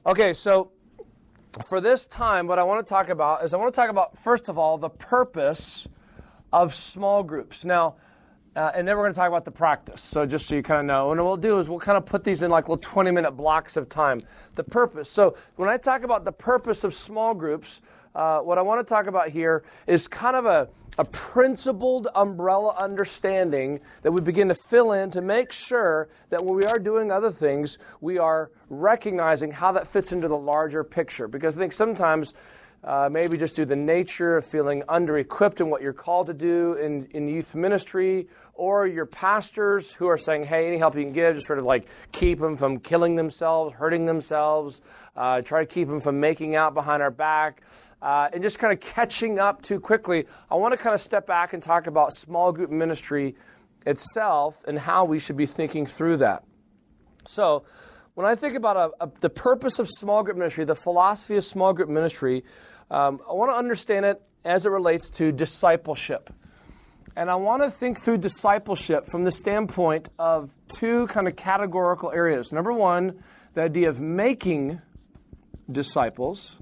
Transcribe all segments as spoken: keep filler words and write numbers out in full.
Okay, so for this time, what I want to talk about is I want to talk about, first of all, the purpose of small groups. Now, uh, and then we're going to talk about the practice, so just so you kind of know. And what we'll do is we'll kind of put these in like little twenty-minute blocks of time. The purpose. So when I talk about the purpose of small groups, uh, what I want to talk about here is kind of a, a principled umbrella understanding that we begin to fill in to make sure that when we are doing other things, we are recognizing how that fits into the larger picture. Because I think sometimes Uh, maybe just due to the nature of feeling under-equipped in what you're called to do in, in youth ministry, or your pastors who are saying, hey, any help you can give, just sort of like keep them from killing themselves, hurting themselves, uh, try to keep them from making out behind our back, uh, and just kind of catching up too quickly. I want to kind of step back and talk about small group ministry itself and how we should be thinking through that. So, when I think about a, a, the purpose of small group ministry, the philosophy of small group ministry, um, I want to understand it as it relates to discipleship. And I want to think through discipleship from the standpoint of two kind of categorical areas. Number one, the idea of making disciples.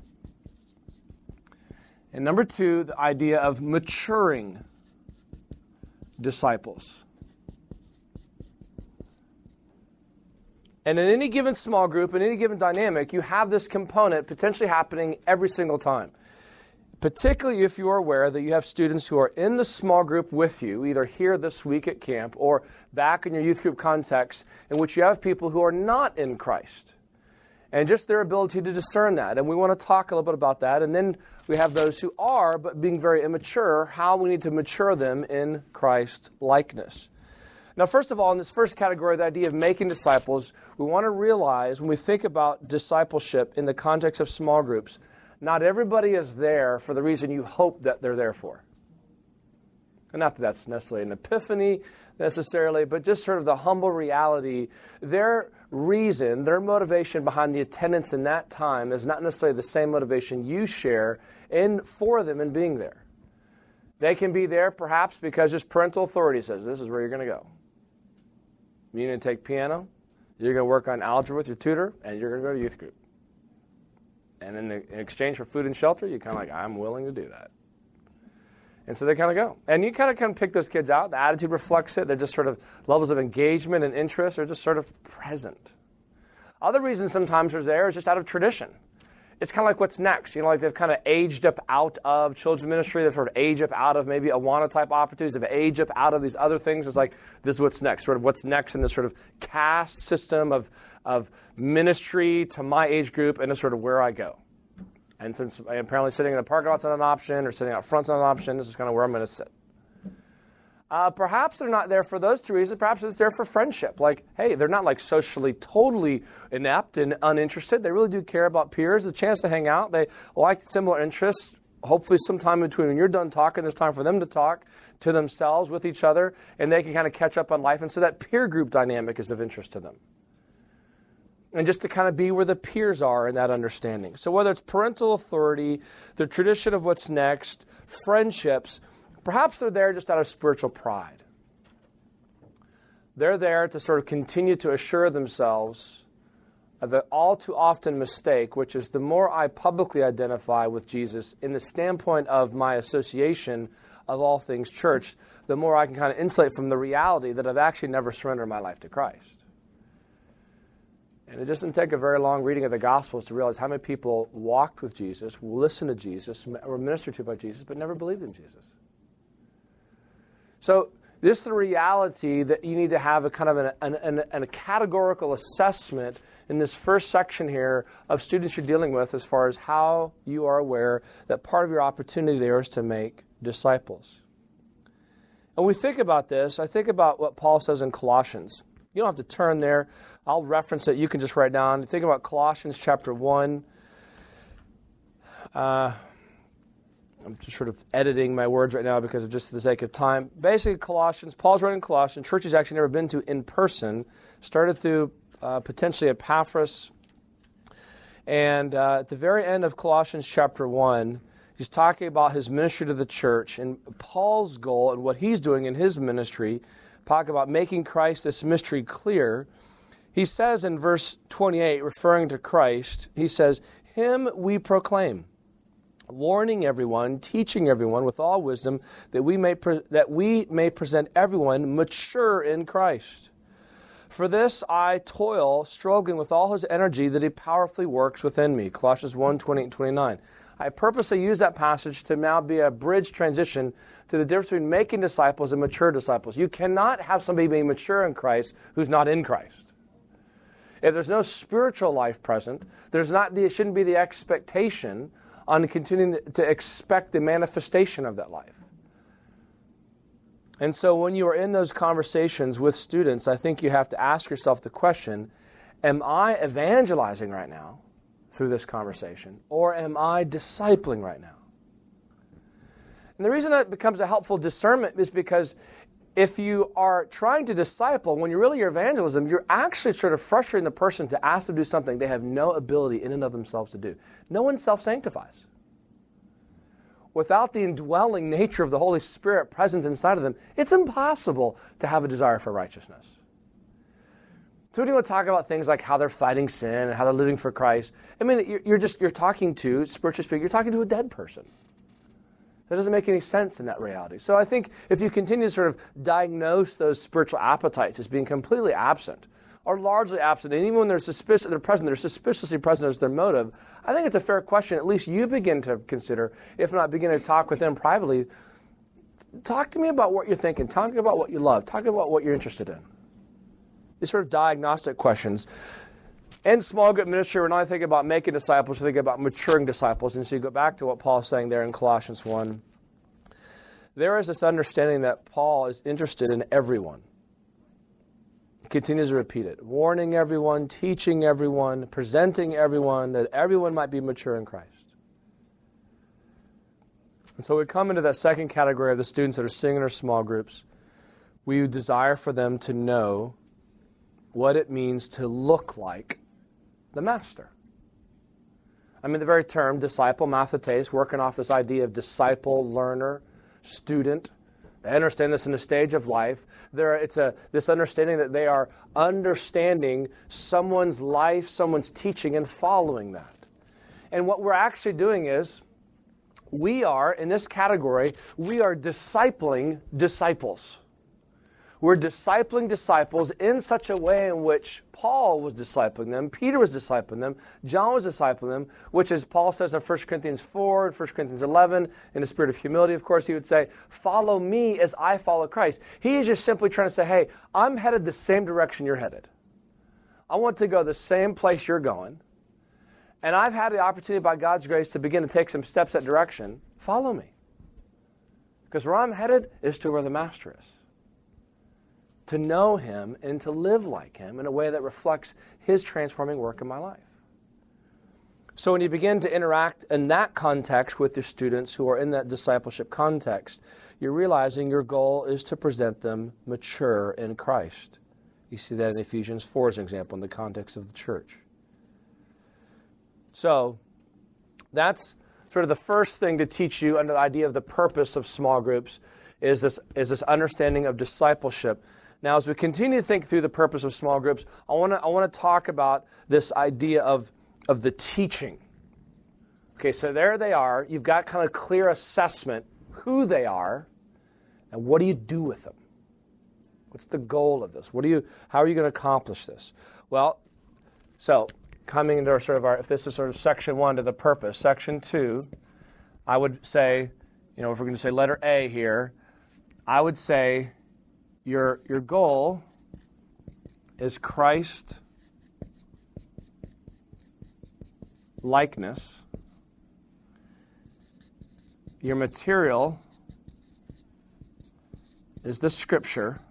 And number two, the idea of maturing disciples. And in any given small group, in any given dynamic, you have this component potentially happening every single time. Particularly if you are aware that you have students who are in the small group with you, either here this week at camp or back in your youth group context, in which you have people who are not in Christ. And just their ability to discern that. And we want to talk a little bit about that. And then we have those who are, but being very immature, how we need to mature them in Christ likeness. Now, first of all, in this first category, the idea of making disciples, we want to realize when we think about discipleship in the context of small groups, not everybody is there for the reason you hope that they're there for. And not that that's necessarily an epiphany necessarily, but just sort of the humble reality. Their reason, their motivation behind the attendance in that time is not necessarily the same motivation you share in for them in being there. They can be there perhaps because just parental authority says this is where you're going to go. You're going to take piano, you're going to work on algebra with your tutor, and you're going to go to youth group. And in, the, in exchange for food and shelter, you're kind of like, I'm willing to do that. And so they kind of go. And you kind of kind of pick those kids out. The attitude reflects it. They're just sort of levels of engagement and interest are just sort of present. Other reasons sometimes they're there is just out of tradition. It's kind of like what's next. You know, like they've kind of aged up out of children's ministry. They've sort of aged up out of maybe Awana-type opportunities. They've aged up out of these other things. It's like, this is what's next. Sort of what's next in this sort of caste system of, of ministry to my age group, and it's sort of where I go. And since apparently sitting in the parking lot's not an option, or sitting out front's not an option, this is kind of where I'm going to sit. Uh, perhaps they're not there for those two reasons. Perhaps it's there for friendship. Like, hey, they're not like socially totally inept and uninterested. They really do care about peers, the chance to hang out. They like similar interests. Hopefully sometime between when you're done talking, there's time for them to talk to themselves with each other, and they can kind of catch up on life. And so that peer group dynamic is of interest to them. And just to kind of be where the peers are in that understanding. So whether it's parental authority, the tradition of what's next, friendships, perhaps they're there just out of spiritual pride. They're there to sort of continue to assure themselves of an all too often mistake, which is the more I publicly identify with Jesus in the standpoint of my association of all things church, the more I can kind of insulate from the reality that I've actually never surrendered my life to Christ. And it doesn't take a very long reading of the Gospels to realize how many people walked with Jesus, listened to Jesus, were ministered to by Jesus, but never believed in Jesus. So this is the reality that you need to have a kind of an, an, an, a categorical assessment in this first section here of students you're dealing with as far as how you are aware that part of your opportunity there is to make disciples. And when we think about this, I think about what Paul says in Colossians. You don't have to turn there. I'll reference it. You can just write down. Think about Colossians chapter one. Uh, I'm just sort of editing my words right now because of just the sake of time. Basically, Colossians, Paul's writing Colossians. Church he's actually never been to in person. Started through uh, potentially Epaphras. And uh, at the very end of Colossians chapter one, he's talking about his ministry to the church. And Paul's goal and what he's doing in his ministry, talk about making Christ this mystery clear. He says in verse twenty-eight, referring to Christ, he says, "Him we proclaim, warning everyone, teaching everyone with all wisdom, that we may pre- that we may present everyone mature in Christ. For this I toil, struggling with all his energy that he powerfully works within me." Colossians one, twenty-eight and twenty-nine. I purposely use that passage to now be a bridge transition to the difference between making disciples and mature disciples. You cannot have somebody being mature in Christ who's not in Christ. If there's no spiritual life present, there's not the, it shouldn't be the expectation on continuing to expect the manifestation of that life. And so when you are in those conversations with students, I think you have to ask yourself the question, am I evangelizing right now through this conversation, or am I discipling right now? And the reason that becomes a helpful discernment is because if you are trying to disciple, when you're really your evangelism, you're actually sort of frustrating the person to ask them to do something they have no ability in and of themselves to do. No one self-sanctifies. Without the indwelling nature of the Holy Spirit present inside of them, it's impossible to have a desire for righteousness. So when you want to talk about things like how they're fighting sin and how they're living for Christ, I mean, you're just you're talking to, spiritually speaking, you're talking to a dead person. That doesn't make any sense in that reality. So I think if you continue to sort of diagnose those spiritual appetites as being completely absent, or largely absent, and even when they're suspicious, they're present, they're suspiciously present as their motive, I think it's a fair question. At least you begin to consider, if not begin to talk with them privately. Talk to me about what you're thinking. Talk to me about what you love. Talk about what you're interested in. These sort of diagnostic questions. In small group ministry, we're not thinking about making disciples, we're thinking about maturing disciples. And so you go back to what Paul's saying there in Colossians one. There is this understanding that Paul is interested in everyone. He continues to repeat it. Warning everyone, teaching everyone, presenting everyone, that everyone might be mature in Christ. And so we come into that second category of the students that are sitting in our small groups. We desire for them to know what it means to look like the master. I mean, the very term disciple, mathetes, working off this idea of disciple, learner, student. They understand this in the stage of life. There, it's a this understanding that they are understanding someone's life, someone's teaching, and following that. And what we're actually doing is, we are, in this category, we are discipling disciples. We're discipling disciples in such a way in which Paul was discipling them, Peter was discipling them, John was discipling them, which as Paul says in First Corinthians four and First Corinthians eleven, in the spirit of humility, of course, he would say, follow me as I follow Christ. He is just simply trying to say, hey, I'm headed the same direction you're headed. I want to go the same place you're going, and I've had the opportunity by God's grace to begin to take some steps that direction. Follow me. Because where I'm headed is to where the Master is. To know Him and to live like Him in a way that reflects His transforming work in my life. So when you begin to interact in that context with your students who are in that discipleship context, you're realizing your goal is to present them mature in Christ. You see that in Ephesians four as an example in the context of the church. So that's sort of the first thing to teach you under the idea of the purpose of small groups is this, is this understanding of discipleship. Now, as we continue to think through the purpose of small groups, I want to I want to talk about this idea of, of the teaching. Okay, so there they are. You've got kind of clear assessment who they are, and what do you do with them? What's the goal of this? What do you? How are you going to accomplish this? Well, so coming into our sort of our, if this is sort of section one to the purpose, section two, I would say, you know, if we're going to say letter A here, I would say. Your, your goal is Christ likeness. Your material is the Scripture.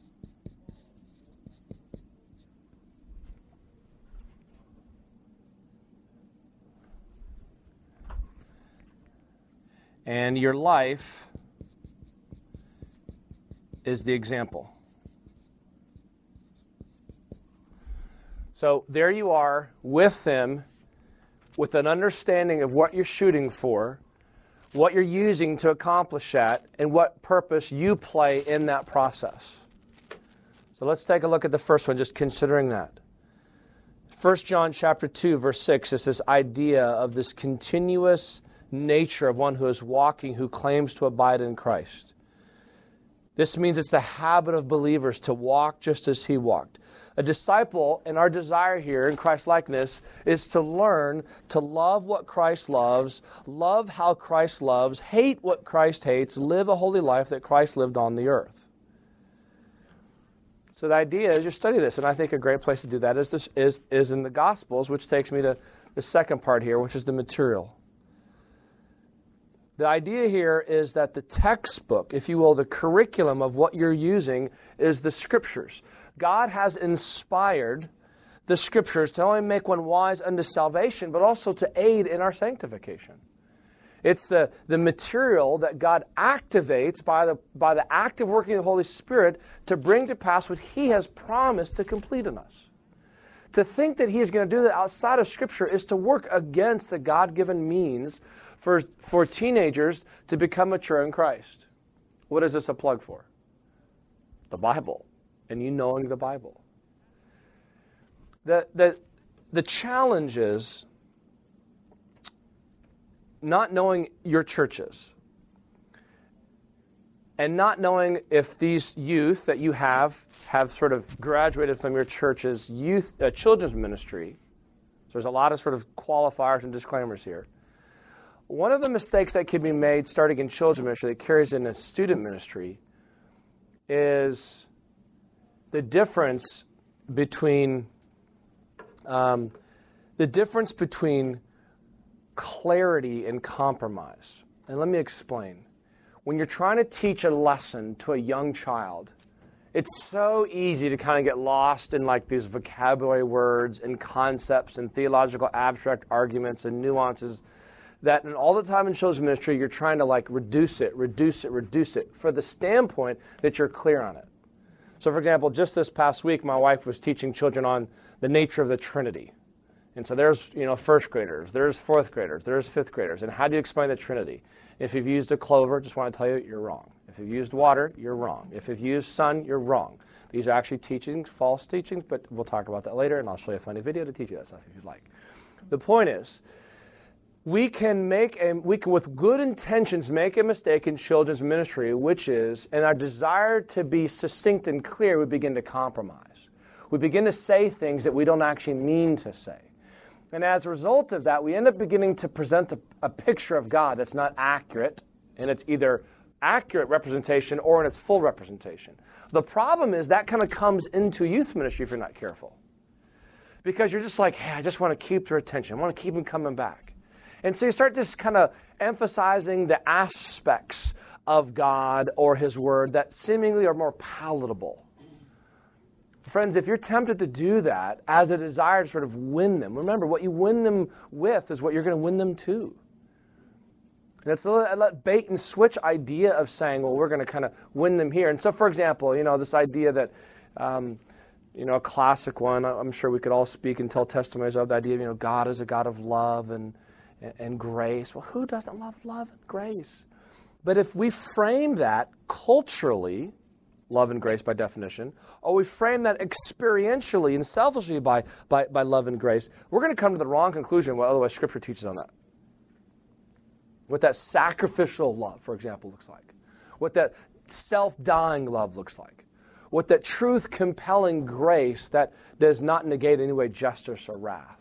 And your life is the example. So there you are with them, with an understanding of what you're shooting for, what you're using to accomplish that, and what purpose you play in that process. So let's take a look at the first one, just considering that. First John chapter two, verse six is this idea of this continuous nature of one who is walking, who claims to abide in Christ. This means it's the habit of believers to walk just as he walked. A disciple, and our desire here in Christ-likeness, is to learn to love what Christ loves, love how Christ loves, hate what Christ hates, live a holy life that Christ lived on the earth. So the idea is you study this, and I think a great place to do that is, this, is, is in the Gospels, which takes me to the second part here, which is the material. The idea here is that the textbook, if you will, the curriculum of what you're using is the Scriptures. God has inspired the Scriptures to not only make one wise unto salvation, but also to aid in our sanctification. It's the, the material that God activates by the, by the active working of the Holy Spirit to bring to pass what He has promised to complete in us. To think that He is going to do that outside of Scripture is to work against the God-given means for, for teenagers to become mature in Christ. What is this a plug for? The Bible, and you knowing the Bible. The, the, the challenge is not knowing your churches and not knowing if these youth that you have have sort of graduated from your church's youth uh, children's ministry. So there's a lot of sort of qualifiers and disclaimers here. One of the mistakes that can be made starting in children's ministry that carries into student ministry is the difference between um, the difference between clarity and compromise. And let me explain. When you're trying to teach a lesson to a young child, it's so easy to kind of get lost in like these vocabulary words and concepts and theological abstract arguments and nuances that and all the time in children's ministry you're trying to like reduce it, reduce it, reduce it for the standpoint that you're clear on it. So for example, just this past week my wife was teaching children on the nature of the Trinity. And so there's, you know, first graders, there's fourth graders, there's fifth graders. And how do you explain the Trinity? If you've used a clover, just want to tell you, you're wrong. If you've used water, you're wrong. If you've used sun, you're wrong. These are actually teachings, false teachings, but we'll talk about that later, and I'll show you a funny video to teach you that stuff if you'd like. The point is, we can make, a, we can, with good intentions, make a mistake in children's ministry, which is, in our desire to be succinct and clear, we begin to compromise. We begin to say things that we don't actually mean to say. And as a result of that, we end up beginning to present a, a picture of God that's not accurate, and it's either accurate representation or in its full representation. The problem is that kind of comes into youth ministry if you're not careful. Because you're just like, hey, I just want to keep their attention. I want to keep them coming back. And so you start just kind of emphasizing the aspects of God or His Word that seemingly are more palatable. Friends, if you're tempted to do that as a desire to sort of win them, remember, what you win them with is what you're going to win them to. And it's a bait and switch idea of saying, well, we're going to kind of win them here. And so, for example, you know, this idea that, um, you know, a classic one, I'm sure we could all speak and tell testimonies of the idea of, you know, God is a God of love and, and grace. Well, who doesn't love love and grace? But if we frame that culturally, love and grace by definition, or we frame that experientially and selfishly by, by, by love and grace, we're going to come to the wrong conclusion what otherwise Scripture teaches on that. What that sacrificial love, for example, looks like. What that self-dying love looks like. What that truth-compelling grace that does not negate in any way justice or wrath.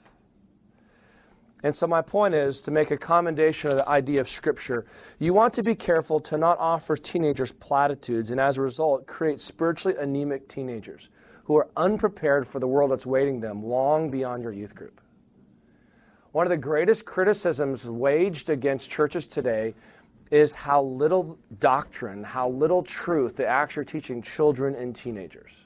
And so my point is to make a commendation of the idea of Scripture. You want to be careful to not offer teenagers platitudes and as a result create spiritually anemic teenagers who are unprepared for the world that's waiting them long beyond your youth group. One of the greatest criticisms waged against churches today is how little doctrine, how little truth they actually are teaching children and teenagers.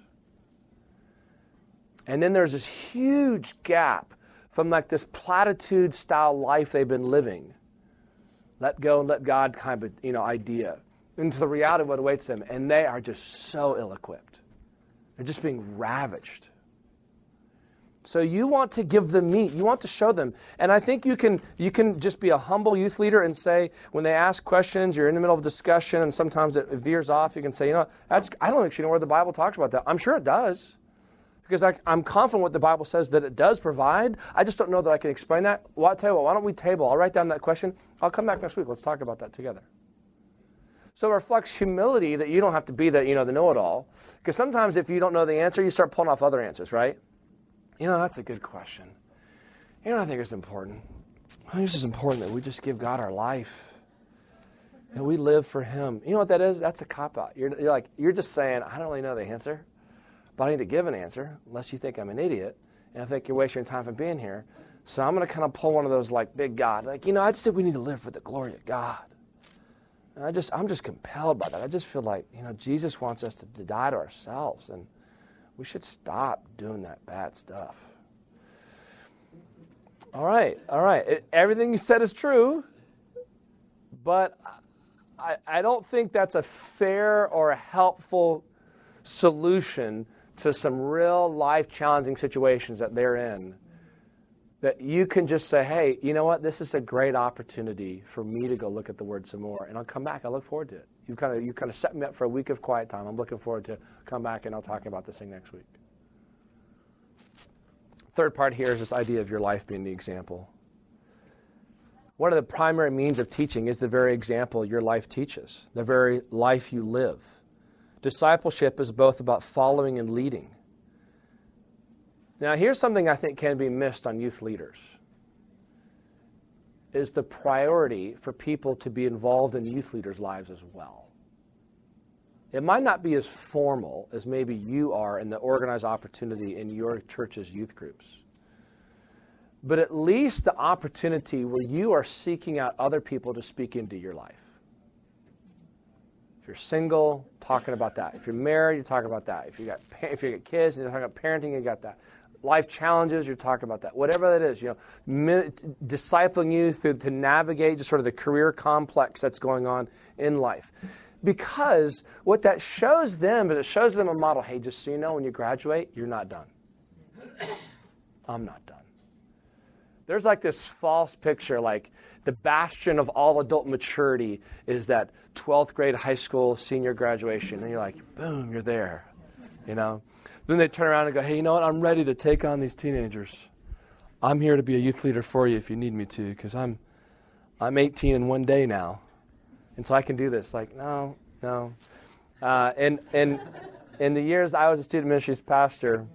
And then there's this huge gap from like this platitude-style life they've been living, let go and let God kind of, you know, idea, into the reality of what awaits them. And they are just so ill-equipped. They're just being ravaged. So you want to give them meat. You want to show them. And I think you can you can just be a humble youth leader and say, when they ask questions, you're in the middle of a discussion, and sometimes it veers off, you can say, you know, that's, I don't actually know where the Bible talks about that. I'm sure it does. Because I, I'm confident what the Bible says that it does provide. I just don't know that I can explain that. Well, I'll tell you what, why don't we table? I'll write down that question. I'll come back next week. Let's talk about that together. So it reflects humility that you don't have to be the, you know, the know-it-all. Because sometimes if you don't know the answer, you start pulling off other answers, right? You know, that's a good question. You know, I think it's important. I think it's just important that we just give God our life. And we live for Him. You know what that is? That's a cop-out. You're, you're like, you're just saying, I don't really know the answer, but I need to give an answer, unless you think I'm an idiot, and I think you're wasting your time from being here. So I'm going to kind of pull one of those, like, big God. Like, you know, I just think we need to live for the glory of God. And I just, I'm just compelled by that. I just feel like, you know, Jesus wants us to, to die to ourselves, and we should stop doing that bad stuff. All right, all right. It, everything you said is true, but I, I don't think that's a fair or a helpful solution to some real life-challenging situations that they're in, that you can just say, hey, you know what? This is a great opportunity for me to go look at the Word some more, and I'll come back. I look forward to it. You kind of you kind of set me up for a week of quiet time. I'm looking forward to come back, and I'll talk about this thing next week. Third part here is this idea of your life being the example. One of the primary means of teaching is the very example your life teaches, the very life you live. Discipleship is both about following and leading. Now, here's something I think can be missed on youth leaders, is the priority for people to be involved in youth leaders' lives as well. It might not be as formal as maybe you are in the organized opportunity in your church's youth groups, but at least the opportunity where you are seeking out other people to speak into your life. If you're single, talking about that. If you're married, you're talking about that. If you got if you got kids, and you're talking about parenting, you got that. Life challenges, you're talking about that. Whatever that is, you know, min- discipling you through to navigate just sort of the career complex that's going on in life. Because what that shows them is it shows them a model. Hey, just so you know, when you graduate, you're not done. I'm not done. There's like this false picture, like the bastion of all adult maturity is that twelfth grade high school senior graduation. And you're like, boom, you're there, you know. Then they turn around and go, hey, you know what? I'm ready to take on these teenagers. I'm here to be a youth leader for you if you need me to, because I'm I'm eighteen in one day now. And so I can do this. Like, no, no. Uh, and, and in the years I was a student ministries pastor,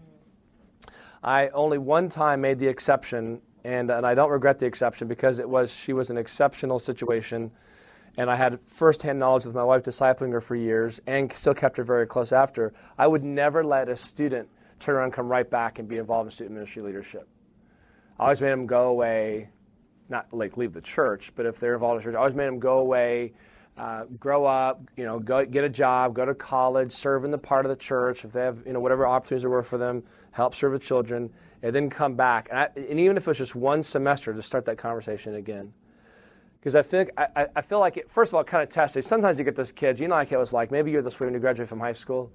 I only one time made the exception, and, and I don't regret the exception because it was she was an exceptional situation, and I had firsthand knowledge with my wife discipling her for years and still kept her very close after. I would never let a student turn around and come right back and be involved in student ministry leadership. I always made them go away, not like leave the church, but if they're involved in church, I always made them go away, uh, grow up, you know, go get a job, go to college, serve in the part of the church. If they have, you know, whatever opportunities there were for them, help serve the children, and then come back. And, I, and even if it was just one semester, to start that conversation again. Because I think I, I feel like it, first of all, it kind of tests it. Sometimes you get those kids, you know, like it was like maybe you're this way when you graduate from high school.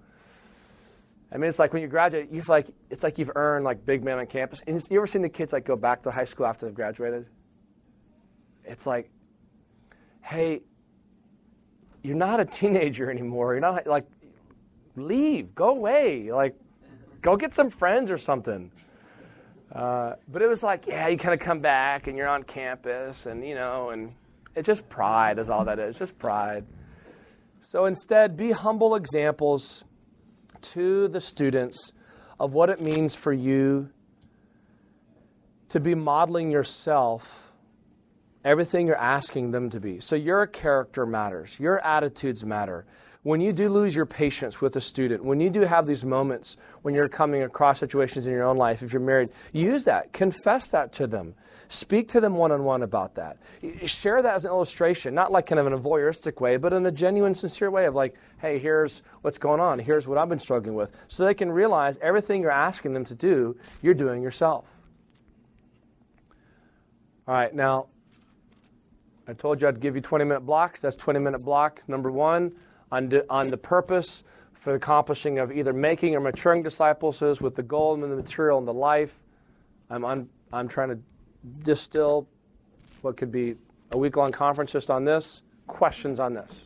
I mean, it's like when you graduate, you feel like it's like you've earned like big man on campus. And you ever seen the kids like go back to high school after they've graduated? It's like, hey, you're not a teenager anymore. You're not like, leave, go away, like, go get some friends or something. Uh, but it was like, yeah, you kind of come back and you're on campus, and you know, and it's just pride is all that is, just pride. So instead, be humble examples to the students of what it means for you to be modeling yourself everything you're asking them to be. So your character matters. Your attitudes matter. When you do lose your patience with a student, when you do have these moments when you're coming across situations in your own life, if you're married, use that. Confess that to them. Speak to them one-on-one about that. Share that as an illustration, not like kind of in a voyeuristic way, but in a genuine, sincere way of like, hey, here's what's going on. Here's what I've been struggling with. So they can realize everything you're asking them to do, you're doing yourself. All right, now, I told you I'd give you twenty-minute blocks. That's twenty-minute block number one on, di- on the purpose for the accomplishing of either making or maturing disciples with the goal and the material and the life. I'm, I'm, I'm trying to distill what could be a week-long conference just on this. Questions on this?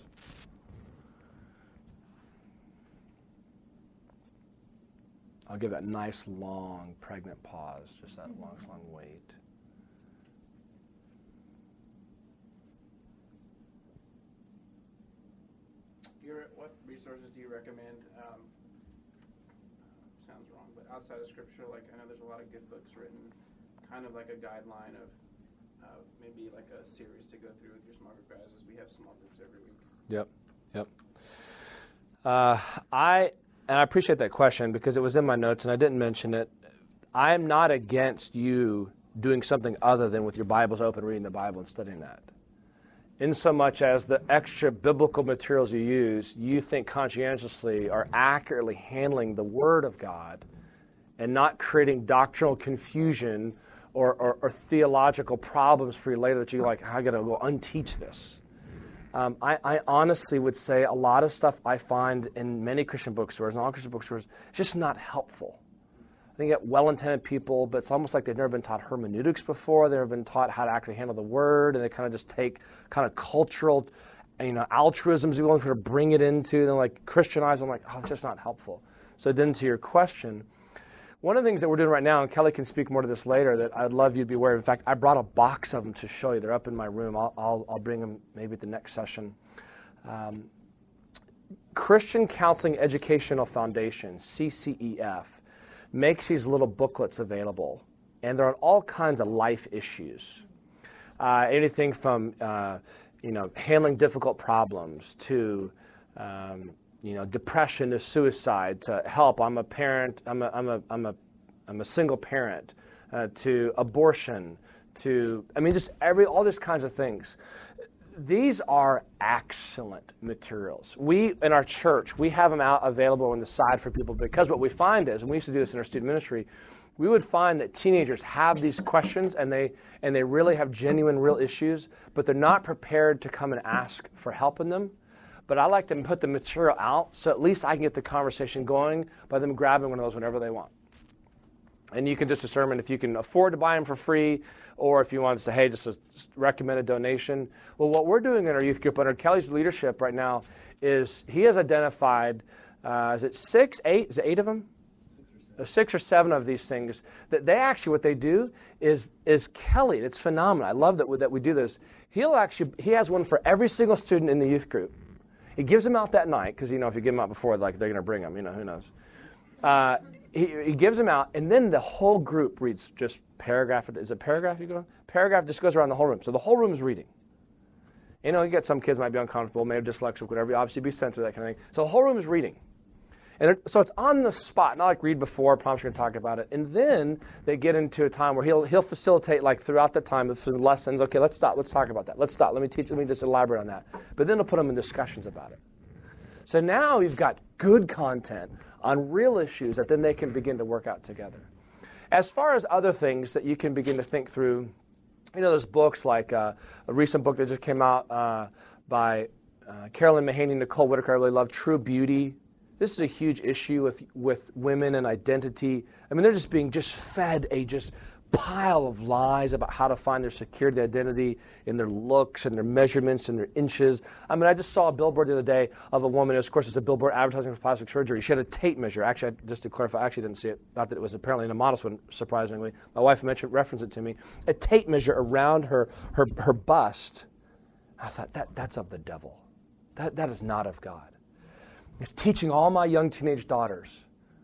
I'll give that nice, long, pregnant pause, just that long, long wait. Your, what resources do you recommend? Um, sounds wrong, but outside of Scripture, like I know there's a lot of good books written, kind of like a guideline of uh, maybe like a series to go through with your small group guys, as we have small groups every week. Yep, yep. Uh, I and I appreciate that question because it was in my notes and I didn't mention it. I'm not against you doing something other than with your Bibles open, reading the Bible and studying that. In so much as the extra biblical materials you use, you think conscientiously are accurately handling the Word of God and not creating doctrinal confusion or, or, or theological problems for you later that you're like, I got to go unteach this. Um, I, I honestly would say a lot of stuff I find in many Christian bookstores and all Christian bookstores is just not helpful. I think you get well-intended people, but it's almost like they've never been taught hermeneutics before. They've never been taught how to actually handle the Word, and they kind of just take kind of cultural, you know, altruisms, you want to bring it into, and like Christianize. I'm like, oh, it's just not helpful. So then to your question, one of the things that we're doing right now, and Kelly can speak more to this later, that I'd love you to be aware of. In fact, I brought a box of them to show you. They're up in my room. I'll, I'll, I'll bring them maybe at the next session. Um, Christian Counseling Educational Foundation, C C E F, makes these little booklets available, and they're on all kinds of life issues. Uh, anything from, uh, you know, handling difficult problems to, um, you know, depression to suicide to help. I'm a parent. I'm a. I'm a. I'm a. I'm a single parent. Uh, to abortion. To I mean, just every all these kinds of things. These are excellent materials. We, in our church, we have them out available on the side for people because what we find is, and we used to do this in our student ministry, we would find that teenagers have these questions and they and they really have genuine, real issues, but they're not prepared to come and ask for help in them. But I like to put the material out so at least I can get the conversation going by them grabbing one of those whenever they want. And you can just determine if you can afford to buy them for free or if you want to say, hey, just a recommended donation. Well, what we're doing in our youth group under Kelly's leadership right now is he has identified, uh, is it six, eight, is it eight of them? Six or, six or seven of these things that they actually, what they do is is Kelly, it's phenomenal. I love that, that we do this. He'll actually, he has one for every single student in the youth group. He gives them out that night because, you know, if you give them out before, like they're going to bring them, you know, who knows. Uh, he, he gives them out, and then the whole group reads just paragraph. Is it paragraph you go? Paragraph just goes around the whole room. So the whole room is reading. You know, you get some kids might be uncomfortable, maybe dyslexic, whatever. You obviously be sensitive, that kind of thing. So the whole room is reading. And it, so it's on the spot, not like read before, I promise you're going to talk about it. And then they get into a time where he'll he'll facilitate, like throughout the time of some lessons, okay, let's stop, let's talk about that. Let's stop, let me teach, let me just elaborate on that. But then he'll put them in discussions about it. So now you've got good content on real issues that then they can begin to work out together. As far as other things that you can begin to think through, you know, there's books like uh, a recent book that just came out uh, by uh, Carolyn Mahaney and Nicole Whitaker. I really love True Beauty. This is a huge issue with with women and identity. I mean, they're just being just fed a just pile of lies about how to find their security identity in their looks and their measurements and their inches. I mean, I just saw a billboard the other day of a woman. Of course, it's a billboard advertising for plastic surgery. She had a tape measure. Actually, I, just to clarify, I actually didn't see it. Not that it was apparently in a modest one, surprisingly. My wife mentioned, referenced it to me. A tape measure around her her, her bust. I thought, that that's of the devil. That That is not of God. It's teaching all my young teenage daughters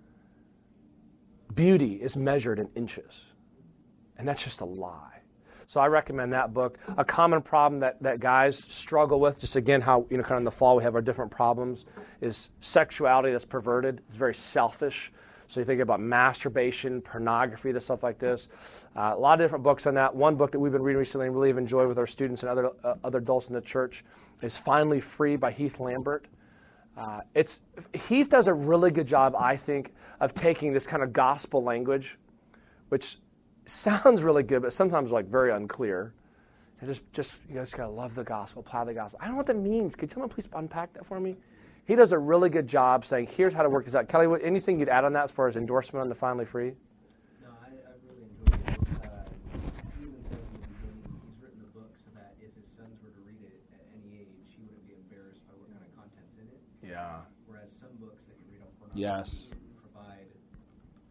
beauty is measured in inches. And that's just a lie. So I recommend that book. A common problem that, that guys struggle with, just again how, you know, kind of in the fall we have our different problems, is sexuality that's perverted. It's very selfish. So you think about masturbation, pornography, the stuff like this. Uh, a lot of different books on that. One book that we've been reading recently and really have enjoyed with our students and other uh, other adults in the church is Finally Free by Heath Lambert. Uh, it's Heath does a really good job, I think, of taking this kind of gospel language, which sounds really good, but sometimes like very unclear. And just, just you guys gotta love the gospel, apply the gospel. I don't know what that means. Could someone please unpack that for me? He does a really good job saying, here's how to work this out. Kelly, what, anything you'd add on that as far as endorsement on the Finally Free? No, I, I really enjoyed it. Uh, he even says in the beginning, he's written the book so that if his sons were to read it at any age, he wouldn't be embarrassed by what kind of content's in it. Yeah. Whereas some books that you read on pornography Yes. provide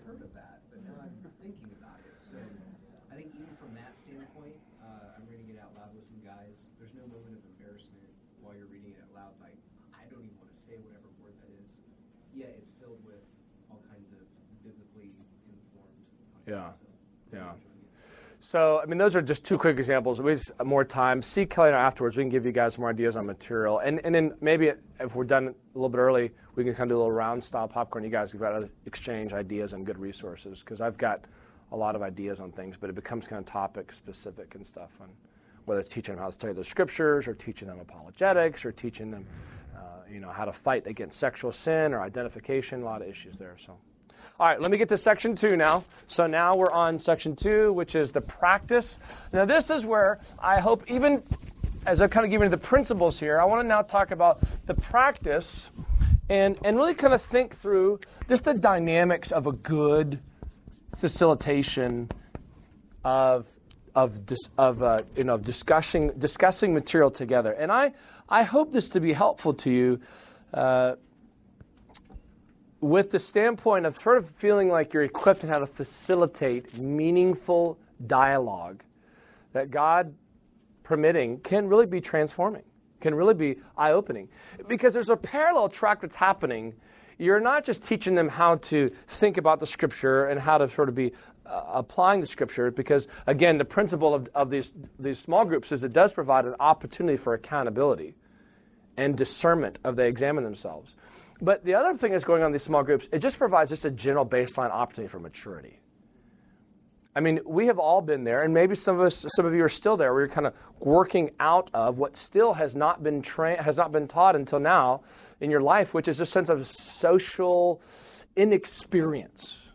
heard of that, but now I'm thinking about it. So I think even from that standpoint, uh, I'm reading it out loud with some guys. There's no moment of embarrassment while you're reading it out loud. Like, I don't even want to say whatever word that is. Yeah, it's filled with all kinds of biblically informed content. Yeah. So, Yeah. So, I mean, those are just two quick examples. We just more time. See Kelly and I afterwards. We can give you guys more ideas on material. And and then maybe if we're done a little bit early, we can kind of do a little round-style popcorn. You guys have got to exchange ideas and good resources because I've got a lot of ideas on things, but it becomes kind of topic-specific and stuff on whether it's teaching them how to study the scriptures or teaching them apologetics or teaching them, uh, you know, how to fight against sexual sin or identification. A lot of issues there, so. All right, let me get to section two now. So now we're on section two, which is the practice. Now this is where I hope even as I kind of give you the principles here, I want to now talk about the practice and, and really kind of think through just the dynamics of a good facilitation of of dis, of uh, you know of discussing discussing material together. And I I hope this to be helpful to you. Uh, with the standpoint of sort of feeling like you're equipped in how to facilitate meaningful dialogue that God, permitting, can really be transforming, can really be eye-opening. Because there's a parallel track that's happening. You're not just teaching them how to think about the Scripture and how to sort of be uh, applying the Scripture, because, again, the principle of, of these, these small groups is it does provide an opportunity for accountability and discernment of they examine themselves. But the other thing that's going on in these small groups, it just provides just a general baseline opportunity for maturity. I mean, we have all been there, and maybe some of us, some of you are still there, where you're kind of working out of what still has not been tra- has not been taught until now in your life, which is a sense of social inexperience.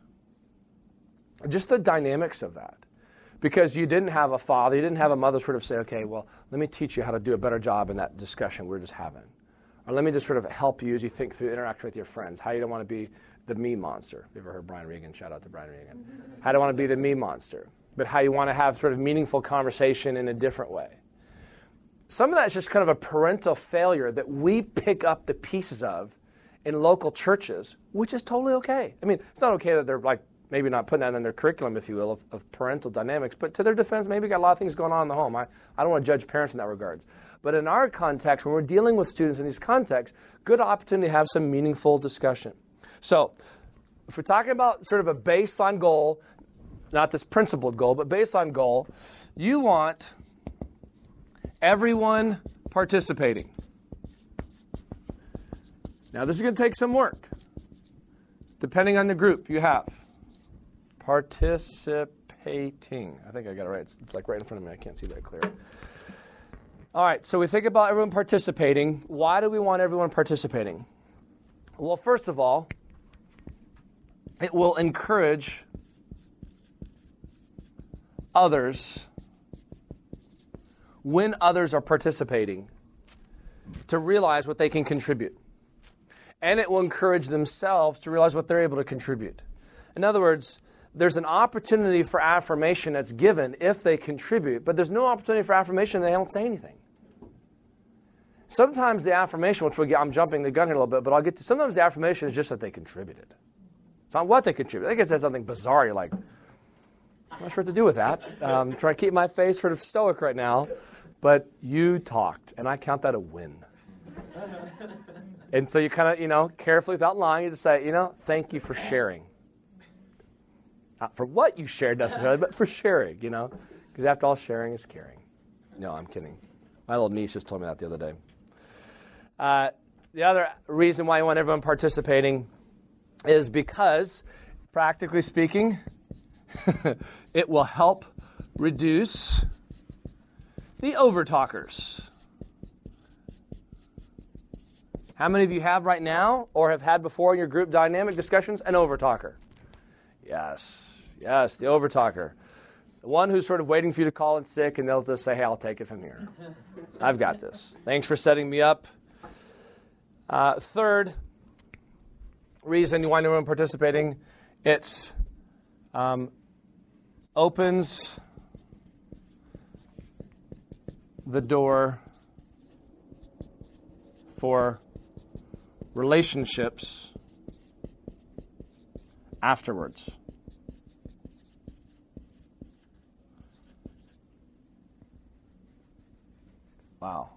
Just the dynamics of that. Because you didn't have a father, you didn't have a mother sort of say, okay, well, let me teach you how to do a better job in that discussion we're just having. Or let me just sort of help you as you think through interaction with your friends. How you don't want to be the me monster. You ever heard Brian Regan? Shout out to Brian Regan. How do you want to be the me monster? But how you want to have sort of meaningful conversation in a different way. Some of that is just kind of a parental failure that we pick up the pieces of in local churches, which is totally okay. I mean, it's not okay that they're like maybe not putting that in their curriculum, if you will, of, of parental dynamics. But to their defense, maybe got a lot of things going on in the home. I, I don't want to judge parents in that regards. But in our context, when we're dealing with students in these contexts, good opportunity to have some meaningful discussion. So if we're talking about sort of a baseline goal, not this principled goal, but baseline goal, you want everyone participating. Now, this is going to take some work, depending on the group you have. Participating. I think I got it right. It's, it's like right in front of me. I can't see that clear. All right, so we think about everyone participating. Why do we want everyone participating? Well, first of all, it will encourage others, when others are participating, to realize what they can contribute. And it will encourage themselves to realize what they're able to contribute. In other words, there's an opportunity for affirmation that's given if they contribute, but there's no opportunity for affirmation if they don't say anything. Sometimes the affirmation, which we get, I'm jumping the gun here a little bit, but I'll get to, sometimes the affirmation is just that they contributed. It's not what they contributed. I think it says something bizarre. You're like, I'm not sure what to do with that. I'm trying to keep my face sort of stoic right now, but you talked, and I count that a win. And so you kind of, you know, carefully, without lying, you just say, you know, thank you for sharing. Not for what you shared necessarily, but for sharing, you know. Because after all, sharing is caring. No, I'm kidding. My little niece just told me that the other day. Uh, the other reason why you want everyone participating is because, practically speaking, it will help reduce the overtalkers. How many of you have right now or have had before in your group dynamic discussions an overtalker? Yes. Yes, the overtalker. The one who's sort of waiting for you to call in sick, and they'll just say, hey, I'll take it from here. I've got this. Thanks for setting me up. Uh, third reason you want everyone participating, it's um, opens the door for relationships afterwards. Wow.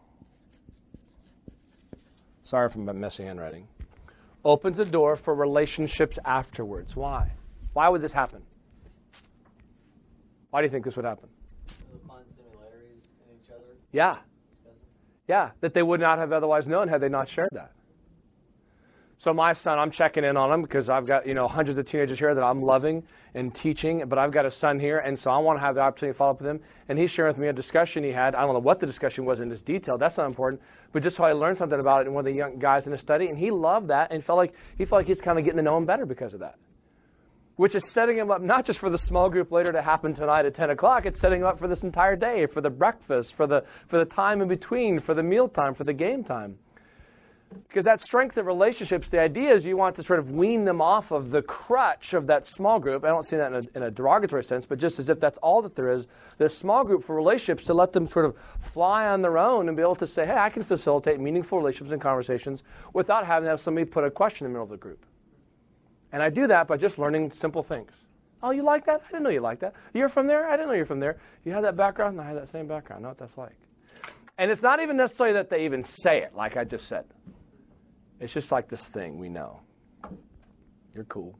Sorry for my messy handwriting. Opens a door for relationships afterwards. Why? Why would this happen? Why do you think this would happen? Find similarities in each other. Yeah. Yeah, that they would not have otherwise known had they not shared that. So my son, I'm checking in on him because I've got, you know, hundreds of teenagers here that I'm loving and teaching, but I've got a son here, and so I want to have the opportunity to follow up with him. And he's sharing with me a discussion he had. I don't know what the discussion was in this detail. That's not important. But just so I learned something about it in one of the young guys in his study, and he loved that and felt like he felt like he's kind of getting to know him better because of that. Which is setting him up not just for the small group later to happen tonight at ten o'clock, it's setting him up for this entire day, for the breakfast, for the for the time in between, for the meal time, for the game time. Because that strength of relationships, the idea is you want to sort of wean them off of the crutch of that small group. I don't see that in a, in a derogatory sense, but just as if that's all that there is, this small group for relationships to let them sort of fly on their own and be able to say, hey, I can facilitate meaningful relationships and conversations without having to have somebody put a question in the middle of the group. And I do that by just learning simple things. Oh, you like that? I didn't know you liked that. You're from there? I didn't know you're from there. You have that background? I have that same background. I know what that's like. And it's not even necessarily that they even say it, like I just said. It's just like this thing we know. You're cool.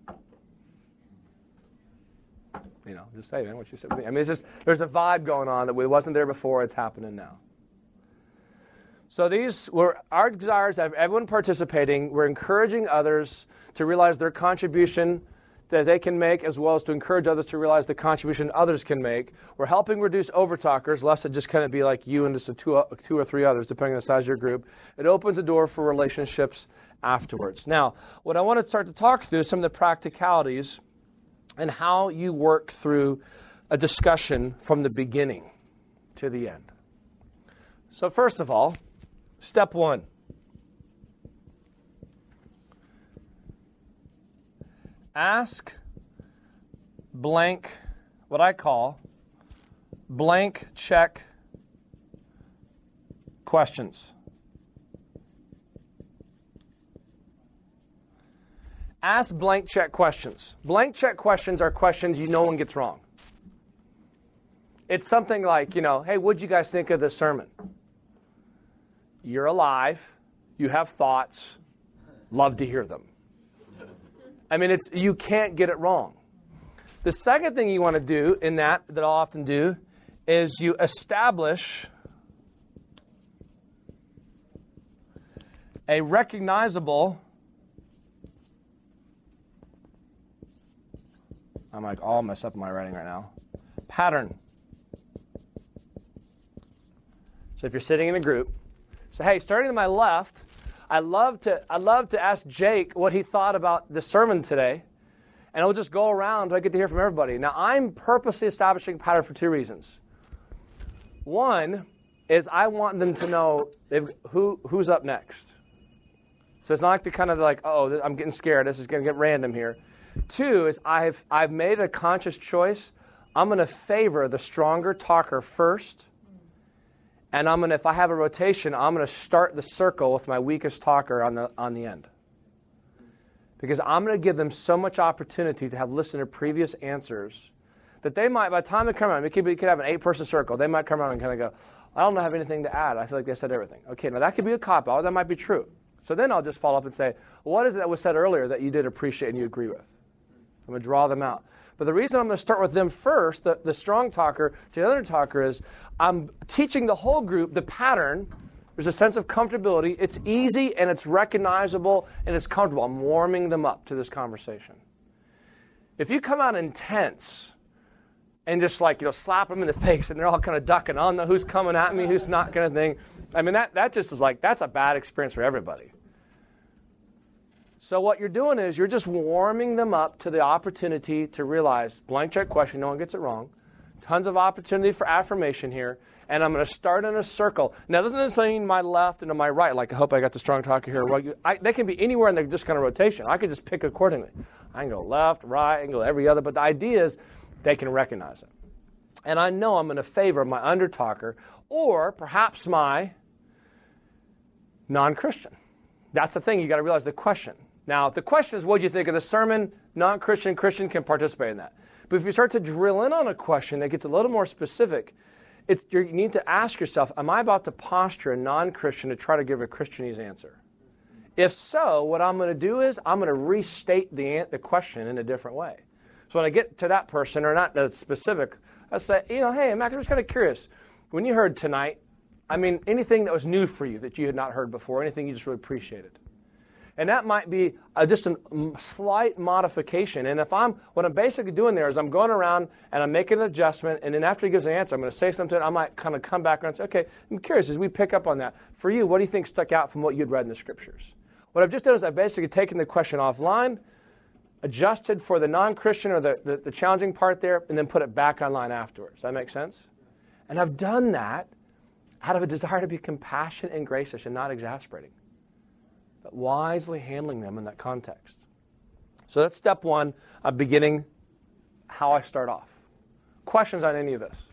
You know, just say, man, what you said. I mean, it's just, there's a vibe going on that wasn't there before. It's happening now. So these were our desires to have everyone participating. We're encouraging others to realize their contribution that they can make, as well as to encourage others to realize the contribution others can make. We're helping reduce overtalkers, lest it just kind of be like you and just a two, two or three others, depending on the size of your group. It opens a door for relationships afterwards. Now, what I want to start to talk through is some of the practicalities and how you work through a discussion from the beginning to the end. So first of all, step one. Ask blank, what I call blank check questions. Ask blank check questions. Blank check questions are questions you no one gets wrong. It's something like, you know, hey, what'd you guys think of this sermon? You're alive. You have thoughts. Love to hear them. I mean, it's you can't get it wrong. The second thing you want to do in that, that I'll often do, is you establish a recognizable, I'm like all messed up in my writing right now, pattern. So if you're sitting in a group, say, hey, starting to my left, I love to I love to ask Jake what he thought about the sermon today, and I'll just go around till I get to hear from everybody. Now, I'm purposely establishing a pattern for two reasons. One is I want them to know who who's up next. So it's not like the kind of like, oh, I'm getting scared. This is going to get random here. Two is I've I've made a conscious choice. I'm going to favor the stronger talker first. And I'm gonna, if I have a rotation, I'm gonna start the circle with my weakest talker on the on the end, because I'm gonna give them so much opportunity to have listened to previous answers that they might, by the time they come around, it could, be, it could have an eight-person circle. They might come around and kind of go, I don't have anything to add. I feel like they said everything. Okay, now that could be a cop-out. That might be true. So then I'll just follow up and say, what is it that was said earlier that you did appreciate and you agree with? I'm gonna draw them out. But the reason I'm going to start with them first, the, the strong talker, to the other talker, is I'm teaching the whole group the pattern. There's a sense of comfortability. It's easy and it's recognizable and it's comfortable. I'm warming them up to this conversation. If you come out intense and just like, you know, slap them in the face and they're all kind of ducking on the who's coming at me, who's not kind of thing, I mean, that, that just is like, that's a bad experience for everybody. So what you're doing is you're just warming them up to the opportunity to realize, blank check question, no one gets it wrong. Tons of opportunity for affirmation here. And I'm going to start in a circle. Now, it doesn't necessarily mean my left and to my right. Like, I hope I got the strong talker here. Well, I, they can be anywhere in the just kind of rotation. I can just pick accordingly. I can go left, right, I can go every other. But the idea is they can recognize it. And I know I'm going to favor my under talker or perhaps my non-Christian. That's the thing. You got to realize the question. Now, if the question is, what do you think of the sermon? Non-Christian, Christian can participate in that. But if you start to drill in on a question that gets a little more specific, it's, you need to ask yourself, am I about to posture a non-Christian to try to give a Christianese answer? If so, what I'm going to do is I'm going to restate the, the question in a different way. So when I get to that person, or not the specific, I say, you know, hey, Mac, I'm just kind of curious. When you heard tonight, I mean, anything that was new for you that you had not heard before, anything you just really appreciated. And that might be uh, just a slight modification. And if I'm, what I'm basically doing there is I'm going around and I'm making an adjustment, and then after he gives an answer, I'm going to say something. I might kind of come back around and say, okay, I'm curious, as we pick up on that, for you, what do you think stuck out from what you'd read in the Scriptures? What I've just done is I've basically taken the question offline, adjusted for the non-Christian or the, the, the challenging part there, and then put it back online afterwards. Does that make sense? And I've done that out of a desire to be compassionate and gracious and not exasperating, but wisely handling them in that context. So that's step one of beginning how I start off. Questions on any of this?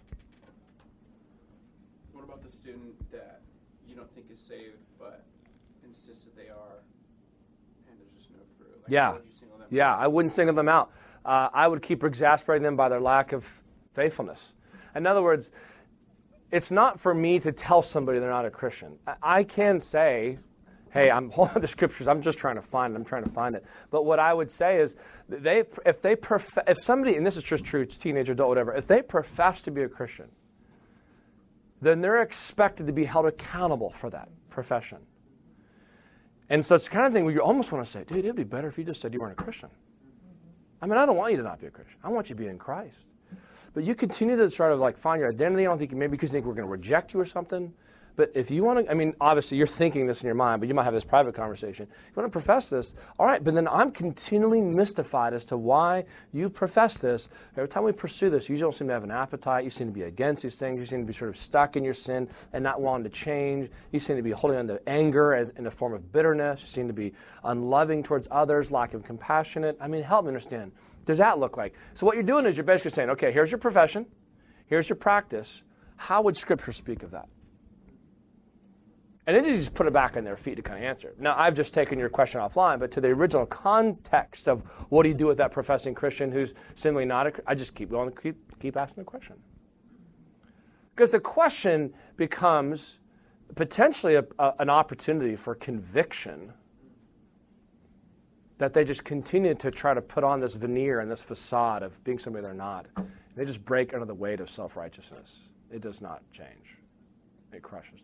What about the student that you don't think is saved but insists that they are, and there's just no fruit? Like, Yeah. how would you single them Yeah, out? I wouldn't single them out. Uh, I would keep exasperating them by their lack of faithfulness. In other words, it's not for me to tell somebody they're not a Christian. I, I can say, hey, I'm holding up the Scriptures. I'm just trying to find it. I'm trying to find it. But what I would say is, they, if they prof- if somebody, and this is just true, it's teenager, adult, whatever, if they profess to be a Christian, then they're expected to be held accountable for that profession. And so it's the kind of thing where you almost want to say, dude, it'd be better if you just said you weren't a Christian. I mean, I don't want you to not be a Christian. I want you to be in Christ. But you continue to try to like find your identity. I don't think maybe because you think we're going to reject you or something. But if you want to, I mean, obviously you're thinking this in your mind, but you might have this private conversation. If you want to profess this, all right, but then I'm continually mystified as to why you profess this. Every time we pursue this, you don't seem to have an appetite. You seem to be against these things. You seem to be sort of stuck in your sin and not wanting to change. You seem to be holding on to anger as in a form of bitterness. You seem to be unloving towards others, lack of compassionate. I mean, help me understand. What does that look like? So what you're doing is you're basically saying, okay, here's your profession. Here's your practice. How would Scripture speak of that? And then you just put it back on their feet to kind of answer. Now, I've just taken your question offline, but to the original context of what do you do with that professing Christian who's simply not a, I just keep going, keep, keep asking the question. Because the question becomes potentially a, a, an opportunity for conviction that they just continue to try to put on this veneer and this facade of being somebody they're not. They just break under the weight of self-righteousness. It does not change. It crushes them.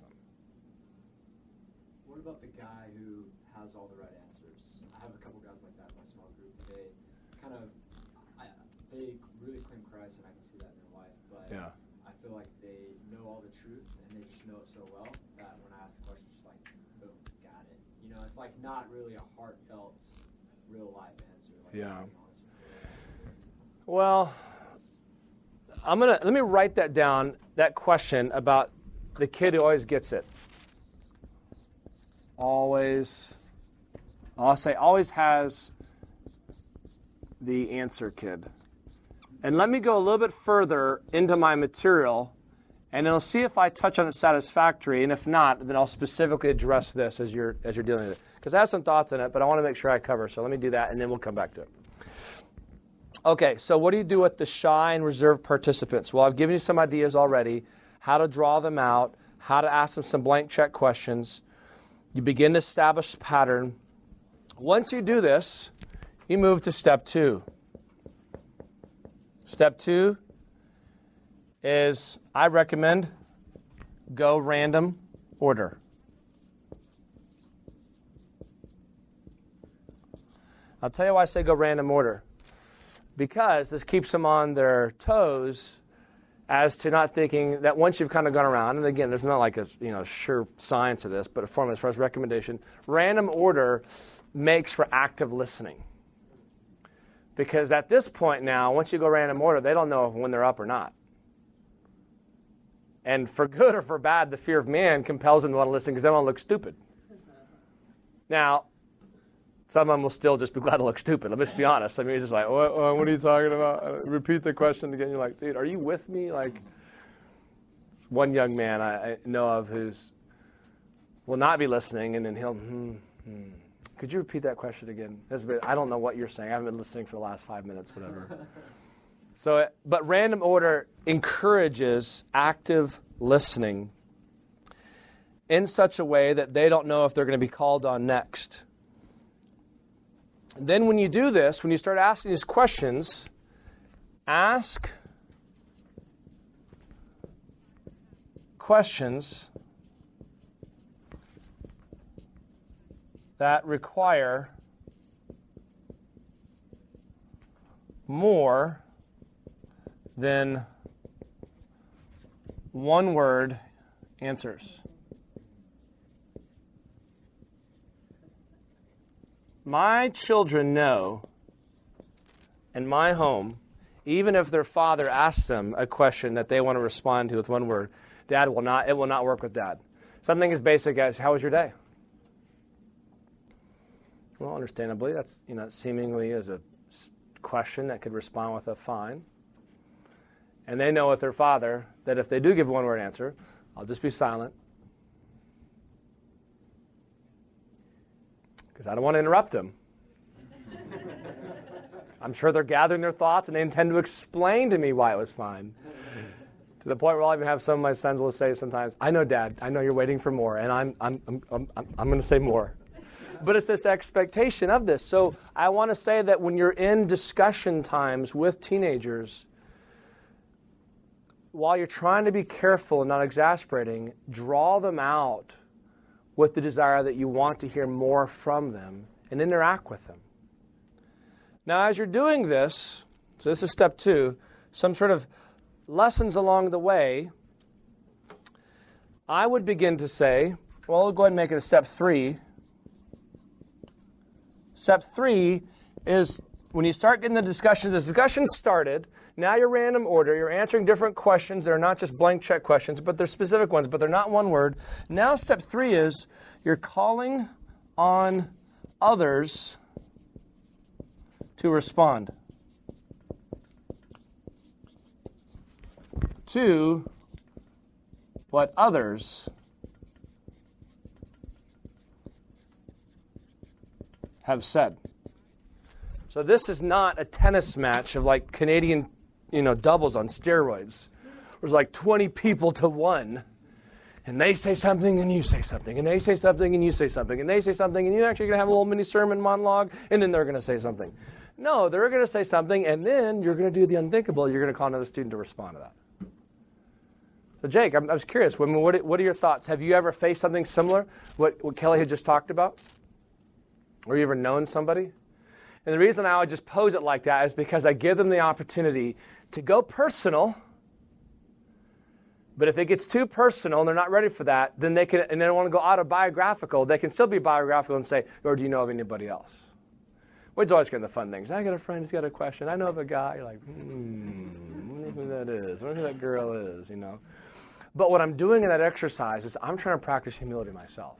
What about the guy who has all the right answers? I have a couple guys like that in my small group. They kind of, I, they really claim Christ, and I can see that in their life. But Yeah. I feel like they know all the truth, and they just know it so well that when I ask the question, it's just like, boom, got it. You know, it's like not really a heartfelt, real life answer. Like, Yeah. being honest with you. Well, I'm gonna let me write that down. That question about the kid who always gets it. Always, I'll say always has the answer kid. And let me go a little bit further into my material, and I'll see if I touch on it satisfactory, and if not, then I'll specifically address this as you're as you're dealing with it. Because I have some thoughts on it, but I want to make sure I cover. So let me do that, and then we'll come back to it. Okay, so what do you do with the shy and reserved participants? Well, I've given you some ideas already, how to draw them out, how to ask them some blank check questions. You begin to establish a pattern. Once you do this, you move to step two. Step two is, I recommend, go random order. I'll tell you why I say go random order. Because this keeps them on their toes as to not thinking that once you've kind of gone around, and again, there's not like a you know sure science of this, but a formula as far as recommendation, random order makes for active listening. Because at this point now, once you go random order, they don't know when they're up or not. And for good or for bad, the fear of man compels them to want to listen because they want to look stupid. Now, some of them will still just be glad to look stupid. Let's be honest. I mean, it's just like, what, what are you talking about? Uh, repeat the question again. You're like, dude, are you with me? Like, one young man I, I know of who's will not be listening, and then he'll, hmm, hmm. Could you repeat that question again? That's a bit, I don't know what you're saying. I haven't been listening for the last five minutes, whatever. So, but random order encourages active listening in such a way that they don't know if they're going to be called on next. Then when you do this, when you start asking these questions, ask questions that require more than one word answers. My children know in my home, even if their father asks them a question that they want to respond to with one word, Dad will not, it will not work with Dad. Something as basic as, how was your day? Well, understandably, that's, you know, seemingly is a question that could respond with a fine. And they know with their father that if they do give a one-word answer, I'll just be silent. Because I don't want to interrupt them. I'm sure they're gathering their thoughts and they intend to explain to me why it was fine. To the point where I'll even have some of my sons will say sometimes, I know, Dad, I know you're waiting for more, and I'm I'm I'm I'm, I'm going to say more. But it's this expectation of this. So I want to say that when you're in discussion times with teenagers, while you're trying to be careful and not exasperating, draw them out with the desire that you want to hear more from them and interact with them. Now, as you're doing this, so this is step two, some sort of lessons along the way, I would begin to say, well, I'll go ahead and make it a step three. Step three is when you start getting the discussions, the discussion started, now you're random order, you're answering different questions that are not just blank check questions, but they're specific ones, but they're not one word. Now step three is you're calling on others to respond to what others have said. So this is not a tennis match of like Canadian, you know, doubles on steroids. There's like twenty people to one. And they say something and you say something. And they say something and you say something. And they say something and you're actually going to have a little mini sermon monologue. And then they're going to say something. No, they're going to say something and then you're going to do the unthinkable. You're going to call another student to respond to that. So Jake, I'm, I was curious. What, what are your thoughts? Have you ever faced something similar? What, what Kelly had just talked about? Or you ever known somebody? And the reason I would just pose it like that is because I give them the opportunity to go personal. But if it gets too personal and they're not ready for that, then they can, and they don't want to go autobiographical, they can still be biographical and say, or do you know of anybody else? Which is always kind of the fun things. I got a friend who's got a question. I know of a guy. You're like, hmm, I wonder who that is. I wonder who that girl is, you know. But what I'm doing in that exercise is I'm trying to practice humility myself.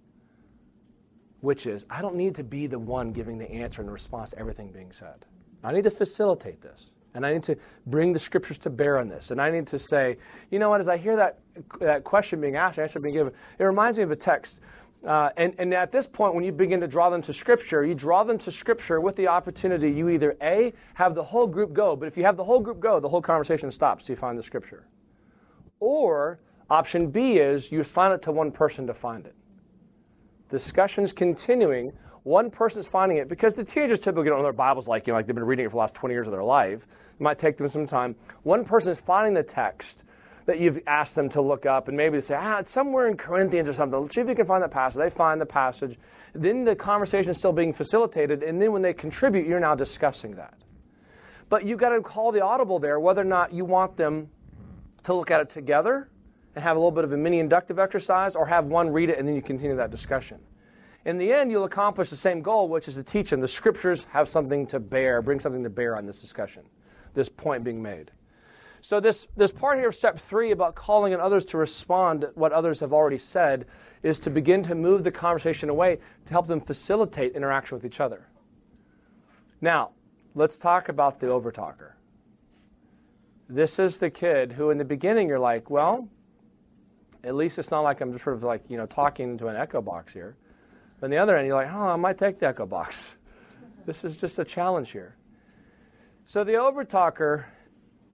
Which is, I don't need to be the one giving the answer in response to everything being said. I need to facilitate this. And I need to bring the scriptures to bear on this. And I need to say, you know what, as I hear that, that question being asked, answer being given, it reminds me of a text. Uh, and, and at this point, when you begin to draw them to Scripture, you draw them to Scripture with the opportunity, you either A, have the whole group go, but if you have the whole group go, the whole conversation stops till you find the Scripture. Or option B is you assign it to one person to find it. Discussions continuing, one person's finding it, because the teenagers typically don't know their Bibles like, you know, like they've been reading it for the last twenty years of their life. It might take them some time. One person is finding the text that you've asked them to look up, and maybe they say, ah, it's somewhere in Corinthians or something. Let's see if you can find that passage. They find the passage. Then the conversation is still being facilitated, and then when they contribute, you're now discussing that. But you've got to call the audible there, whether or not you want them to look at it together and have a little bit of a mini inductive exercise, or have one read it and then you continue that discussion. In the end, you'll accomplish the same goal, which is to teach them the Scriptures have something to bear, bring something to bear on this discussion, this point being made. So this, this part here of step three about calling on others to respond to what others have already said is to begin to move the conversation away to help them facilitate interaction with each other. Now, let's talk about the overtalker. This is the kid who in the beginning you're like, well, at least it's not like I'm just sort of like, you know, talking to an echo box here. On the other end, you're like, oh, I might take the echo box. This is just a challenge here. So the overtalker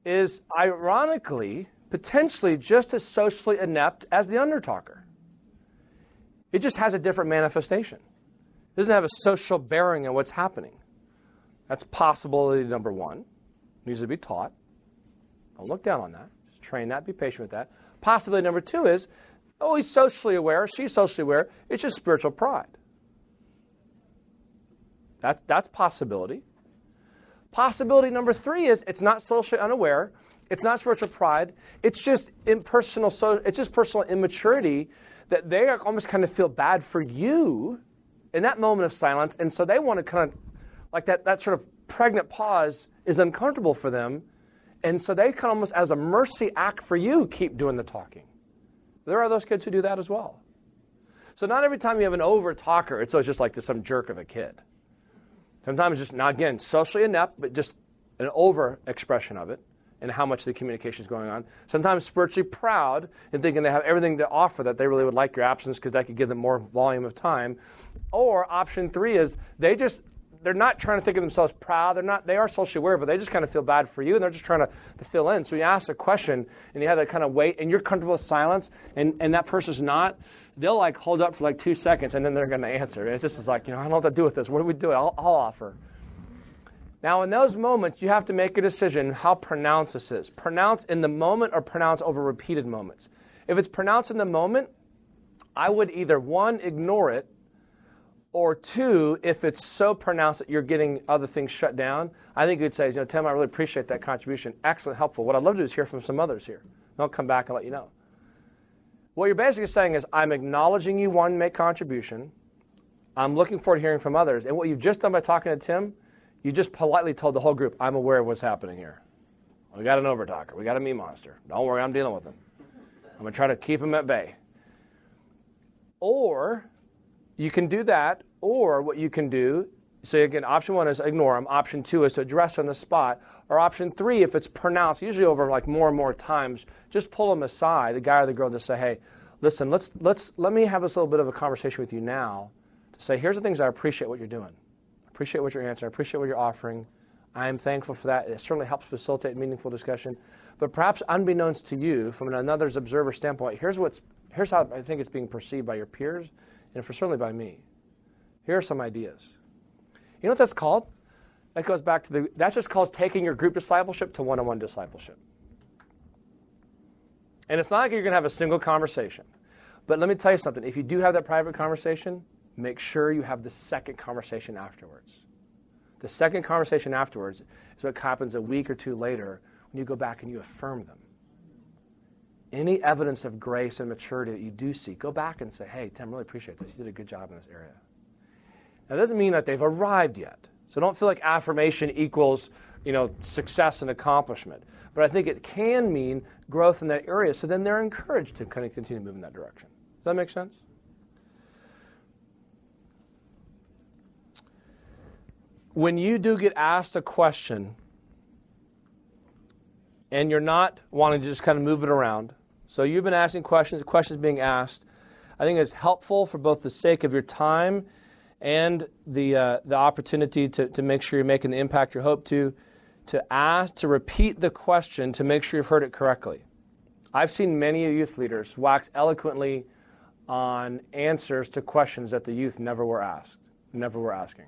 is ironically, potentially just as socially inept as the undertalker. It just has a different manifestation. It doesn't have a social bearing on what's happening. That's possibility number one. Needs to be taught. Don't look down on that. Just train that. Be patient with that. Possibility number two is, oh, he's socially aware. She's socially aware. It's just spiritual pride. That, that's possibility. Possibility number three is it's not socially unaware. It's not spiritual pride. It's just impersonal. So it's just personal immaturity that they almost kind of feel bad for you in that moment of silence, and so they want to kind of like that. That sort of pregnant pause is uncomfortable for them, and so they kind of almost as a mercy act for you keep doing the talking. There are those kids who do that as well. So not every time you have an over talker, it's always just like some jerk of a kid. Sometimes just not again socially inept, but just an over expression of it. And how much the communication is going on. Sometimes spiritually proud and thinking they have everything to offer that they really would like your absence because that could give them more volume of time. Or option three is they just, they're not trying to think of themselves proud. They're not, they are socially aware, but they just kind of feel bad for you and they're just trying to, to fill in. So you ask a question and you have that kind of wait and you're comfortable with silence and, and that person's not, they'll like hold up for like two seconds and then they're going to answer. And it's just like, you know, I don't know what to do with this. What do we do? I'll, I'll offer. Now, in those moments, you have to make a decision how pronounced this is. Pronounce in the moment or pronounce over repeated moments. If it's pronounced in the moment, I would either, one, ignore it, or two, if it's so pronounced that you're getting other things shut down, I think you'd say, you know, Tim, I really appreciate that contribution. Excellent, helpful. What I'd love to do is hear from some others here. They'll come back and let you know. What you're basically saying is, I'm acknowledging you, one, make contribution. I'm looking forward to hearing from others. And what you've just done by talking to Tim, you just politely told the whole group, I'm aware of what's happening here. We got an overtalker. We got a me monster. Don't worry, I'm dealing with him. I'm going to try to keep him at bay. Or you can do that, or what you can do, so again, option one is ignore him. Option two is to address on the spot. Or option three, if it's pronounced, usually over like more and more times, just pull him aside, the guy or the girl, to say, hey, listen, let's let's let me have this little bit of a conversation with you now to say, here's the things I appreciate what you're doing. Appreciate what you're answering. I appreciate what you're offering. I am thankful for that. It certainly helps facilitate meaningful discussion. But perhaps unbeknownst to you, from another's observer standpoint, here's what's here's how I think it's being perceived by your peers, and for certainly by me. Here are some ideas. You know what that's called? That goes back to the. That's just called taking your group discipleship to one-on-one discipleship. And it's not like you're going to have a single conversation. But let me tell you something. If you do have that private conversation, make sure you have the second conversation afterwards. The second conversation afterwards is what happens a week or two later when you go back and you affirm them. Any evidence of grace and maturity that you do see, go back and say, hey, Tim, really appreciate this. You did a good job in this area. Now, that doesn't mean that they've arrived yet. So don't feel like affirmation equals, you know, success and accomplishment. But I think it can mean growth in that area. So then they're encouraged to kind of continue to move in that direction. Does that make sense? When you do get asked a question and you're not wanting to just kind of move it around, so you've been asking questions, the questions being asked, I think it's helpful for both the sake of your time and the uh, the opportunity to, to make sure you're making the impact you hope to, to ask, to repeat the question to make sure you've heard it correctly. I've seen many youth leaders wax eloquently on answers to questions that the youth never were asked, never were asking.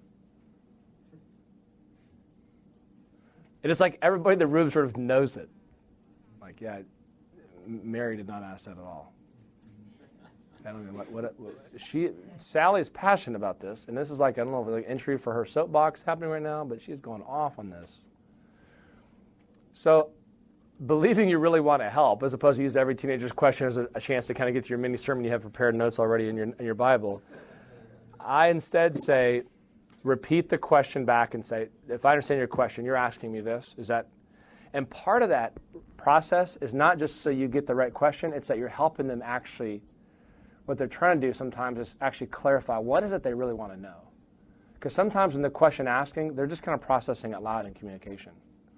And it's like everybody in the room sort of knows it. Like, yeah, Mary did not ask that at all. I don't know what, what, what she. Sally is passionate about this, and this is like I don't know, like entry for her soapbox happening right now, but she's going off on this. So, believing you really want to help, as opposed to use every teenager's question as a, a chance to kind of get to your mini sermon, you have prepared notes already in your in your Bible. I instead say, repeat the question back and say, if I understand your question, you're asking me this. Is that? And part of that process is not just so you get the right question; it's that you're helping them actually. What they're trying to do sometimes is actually clarify what is it they really want to know. Because sometimes in the question asking, they're just kind of processing it loud in communication.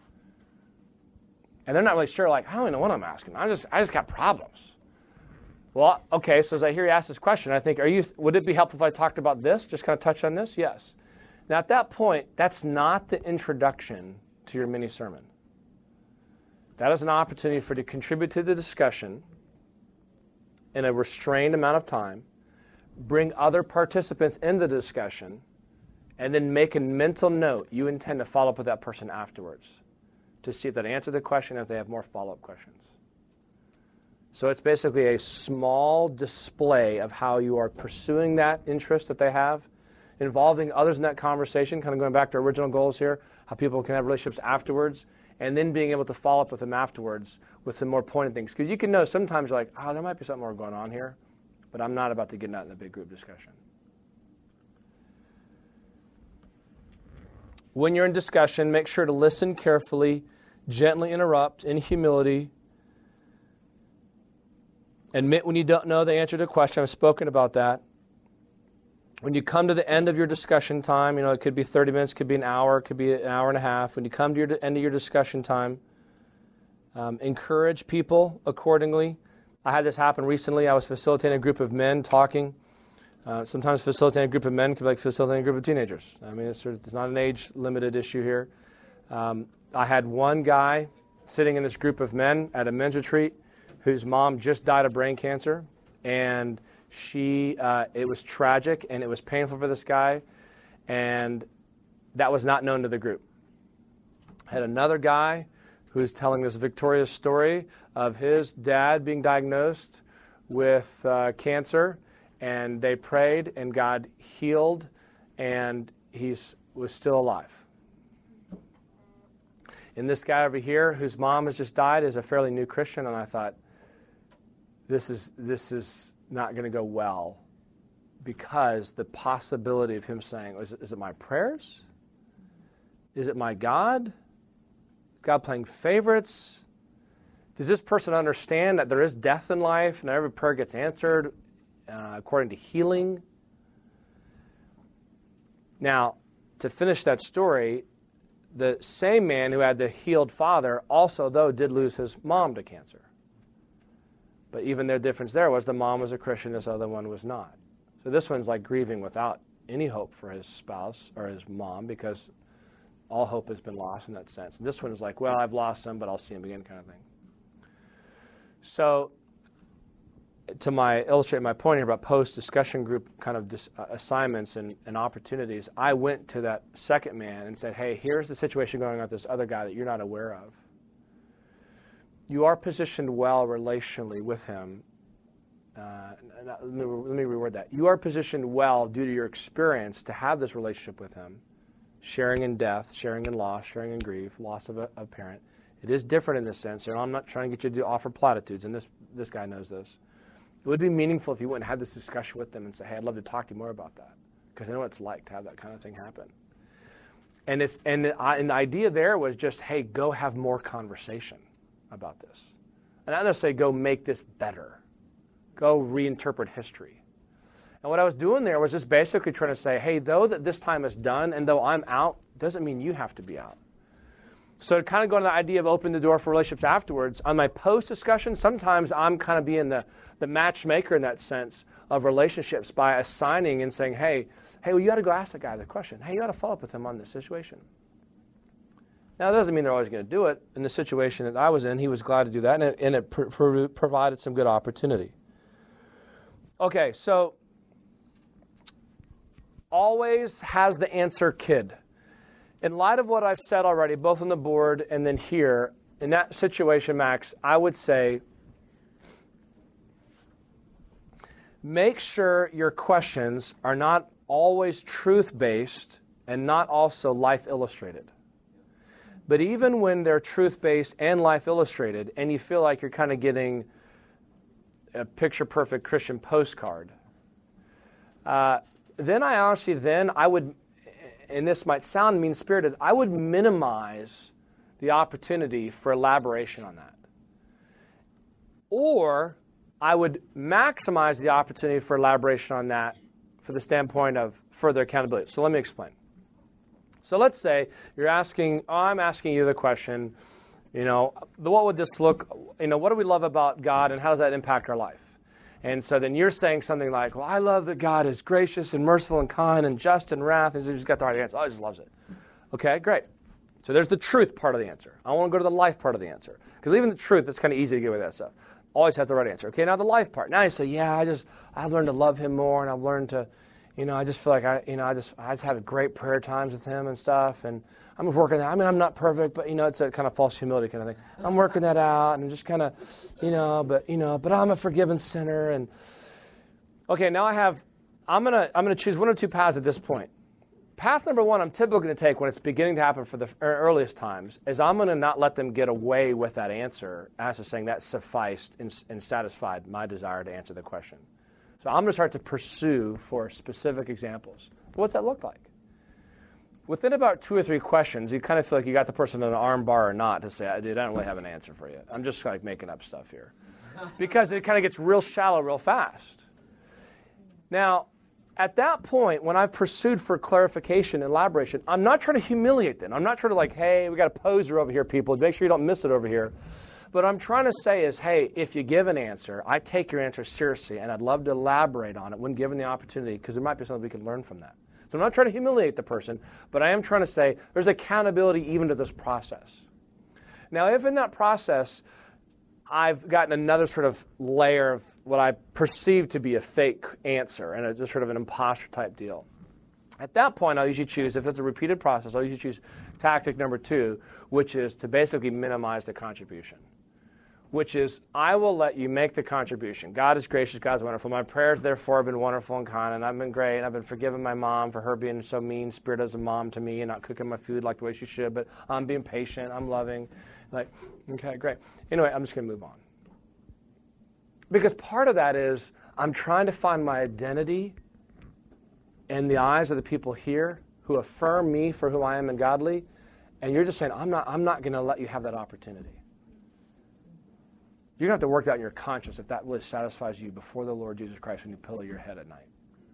And they're not really sure, like, I don't even know what I'm asking. I just I just got problems. Well, okay, so as I hear you ask this question, I think, are you? Would it be helpful if I talked about this? Just kind of touch on this? Yes. Now at that point, that's not the introduction to your mini sermon. That is an opportunity for you to contribute to the discussion in a restrained amount of time, bring other participants in the discussion, and then make a mental note. You intend to follow up with that person afterwards to see if they answer the question, if they have more follow-up questions. So it's basically a small display of how you are pursuing that interest that they have, involving others in that conversation, kind of going back to original goals here, how people can have relationships afterwards, and then being able to follow up with them afterwards with some more pointed things. Because you can know sometimes you're like, oh, there might be something more going on here, but I'm not about to get into that in the big group discussion. When you're in discussion, make sure to listen carefully, gently interrupt in humility. Admit when you don't know the answer to a question. I've spoken about that. When you come to the end of your discussion time, you know, it could be thirty minutes, could be an hour, could be an hour and a half. When you come to your end of your discussion time, um, encourage people accordingly. I had this happen recently. I was facilitating a group of men talking. Uh, sometimes facilitating a group of men can be like facilitating a group of teenagers. I mean, it's, sort of, it's not an age-limited issue here. Um, I had one guy sitting in this group of men at a men's retreat whose mom just died of brain cancer, and she uh, it was tragic and it was painful for this guy, and that was not known to the group. I had another guy who was telling this victorious story of his dad being diagnosed with uh, cancer, and they prayed and God healed, and he was still alive. And this guy over here whose mom has just died is a fairly new Christian, and I thought, this is this is not going to go well, because the possibility of him saying, is it, is it my prayers? Is it my God? Is God playing favorites? Does this person understand that there is death in life and every prayer gets answered uh, according to healing? Now, to finish that story, the same man who had the healed father also, though, did lose his mom to cancer. But even their difference there was the mom was a Christian, this other one was not. So this one's like grieving without any hope for his spouse or his mom, because all hope has been lost in that sense. And this one is like, well, I've lost him, but I'll see him again kind of thing. So to my illustrate my point here about post-discussion group kind of dis, uh, assignments and, and opportunities, I went to that second man and said, hey, here's the situation going on with this other guy that you're not aware of. You are positioned well relationally with him. Uh, let, me, let me reword that. You are positioned well due to your experience to have this relationship with him, sharing in death, sharing in loss, sharing in grief, loss of a, a parent. It is different in this sense, and I'm not trying to get you to offer platitudes, and this, this guy knows this. It would be meaningful if you went and had this discussion with them and say, hey, I'd love to talk to you more about that, because I know what it's like to have that kind of thing happen. And, it's, and, the, and the idea there was just, hey, go have more conversation about this. And not necessarily go make this better. Go reinterpret history. And what I was doing there was just basically trying to say, hey, though that this time is done and though I'm out, doesn't mean you have to be out. So to kind of go to the idea of open the door for relationships afterwards, on my post-discussion, sometimes I'm kind of being the, the matchmaker in that sense of relationships by assigning and saying, hey, hey, well, you got to go ask that guy the question. Hey, you got to follow up with him on this situation. Now, that doesn't mean they're always going to do it. In the situation that I was in, he was glad to do that, and it, and it pr- pr- provided some good opportunity. Okay, so always has the answer, kid. In light of what I've said already, both on the board and then here, in that situation, Max, I would say make sure your questions are not always truth-based and not also life-illustrated. But even when they're truth-based and life-illustrated, and you feel like you're kind of getting a picture-perfect Christian postcard, uh, then I honestly, then I would, and this might sound mean-spirited, I would minimize the opportunity for elaboration on that. Or I would maximize the opportunity for elaboration on that for the standpoint of further accountability. So let me explain. So let's say you're asking, oh, I'm asking you the question, you know, what would this look, you know, what do we love about God and how does that impact our life? And so then you're saying something like, well, I love that God is gracious and merciful and kind and just and wrath. And so you just got the right answer. Oh, he just loves it. Okay, great. So there's the truth part of the answer. I want to go to the life part of the answer. Because even the truth, it's kind of easy to get with that stuff. Always have the right answer. Okay, now the life part. Now you say, yeah, I just, I've learned to love him more, and I've learned to, you know, I just feel like I, you know, I just, I just had great prayer times with him and stuff, and I'm working that. I mean, I'm not perfect, but, you know, it's a kind of false humility kind of thing. I'm working that out, and I'm just kind of, you know, but, you know, but I'm a forgiven sinner, and, okay, now I have, I'm going to, I'm going to choose one or two paths at this point. Path number one I'm typically going to take when it's beginning to happen for the earliest times is I'm going to not let them get away with that answer as to saying that sufficed and, and satisfied my desire to answer the question. So I'm going to start to pursue for specific examples. What's that look like? Within about two or three questions, you kind of feel like you got the person in an arm bar or not to say, dude, I don't really have an answer for you. I'm just like making up stuff here. Because it kind of gets real shallow real fast. Now, at that point, when I've pursued for clarification and elaboration, I'm not trying to humiliate them. I'm not trying to like, hey, we got a poser over here, people. Make sure you don't miss it over here. But what I'm trying to say is, hey, if you give an answer, I take your answer seriously, and I'd love to elaborate on it when given the opportunity, because there might be something we can learn from that. So I'm not trying to humiliate the person, but I am trying to say there's accountability even to this process. Now, if in that process, I've gotten another sort of layer of what I perceive to be a fake answer and a, just sort of an imposter type deal. At that point, I'll usually choose, if it's a repeated process, I'll usually choose tactic number two, which is to basically minimize the contribution, which is I will let you make the contribution. God is gracious, God's wonderful. My prayers, therefore, have been wonderful and kind, and I've been great, and I've been forgiving my mom for her being so mean-spirited as a mom to me and not cooking my food like the way she should, but I'm being patient, I'm loving. Like, okay, great. Anyway, I'm just going to move on. Because part of that is I'm trying to find my identity in the eyes of the people here who affirm me for who I am and godly, and you're just saying, I'm not, I'm not going to let you have that opportunity. You're going to have to work that in your conscience if that really satisfies you before the Lord Jesus Christ when you pillow your head at night.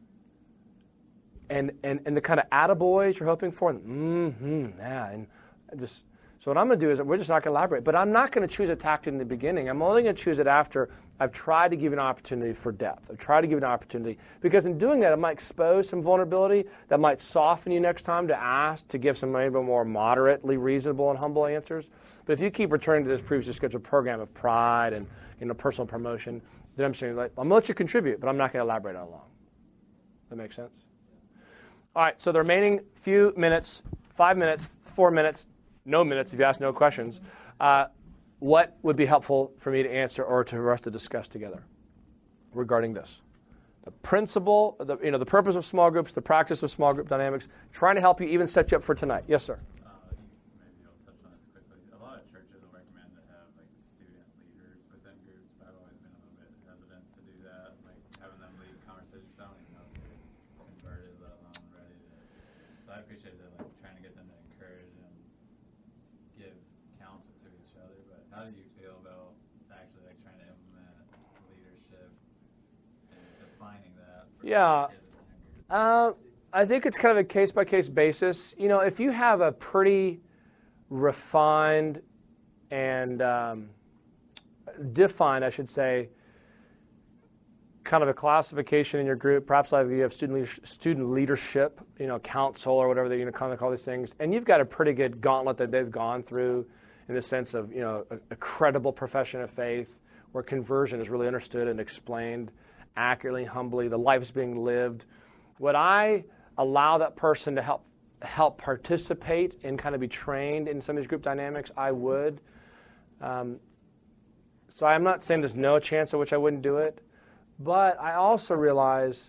And and, and the kind of attaboys you're hoping for, mm-hmm, yeah, and just... So what I'm going to do is we're just not going to elaborate. But I'm not going to choose a tactic in the beginning. I'm only going to choose it after I've tried to give you an opportunity for depth. I've tried to give you an opportunity. Because in doing that, it might expose some vulnerability that might soften you next time to ask, to give some maybe more moderately reasonable and humble answers. But if you keep returning to this previously scheduled program of pride and you know personal promotion, then I'm saying, like, I'm going to let you contribute, but I'm not going to elaborate on it long. That makes sense? All right, so the remaining few minutes, five minutes, four minutes, no minutes if you ask no questions, uh, what would be helpful for me to answer or to, for us to discuss together regarding this? The principle, the, you know, the purpose of small groups, the practice of small group dynamics, trying to help you even set you up for tonight. Yes, sir. Uh, maybe I'll touch on this quickly. A lot of churches will recommend to have like student leaders within groups, but I've always been a little bit hesitant to do that, like having them lead conversations. I don't even know if they're converted, let alone ready to. So I appreciate that, like trying to get them to encourage and give counsel to each other. But how do you feel about actually like trying to implement leadership and defining that? For Yeah. kids in a group? Uh, I think it's kind of a case-by-case basis. You know, if you have a pretty refined and um, defined, I should say, kind of a classification in your group, perhaps like you have student leadership, student leadership, you know, council or whatever they you know kind of call these things, and you've got a pretty good gauntlet that they've gone through in the sense of you know a, a credible profession of faith where conversion is really understood and explained accurately, humbly, the life is being lived. Would I allow that person to help help participate and kind of be trained in some of these group dynamics? I would. Um, so I'm not saying there's no chance at which I wouldn't do it, but I also realize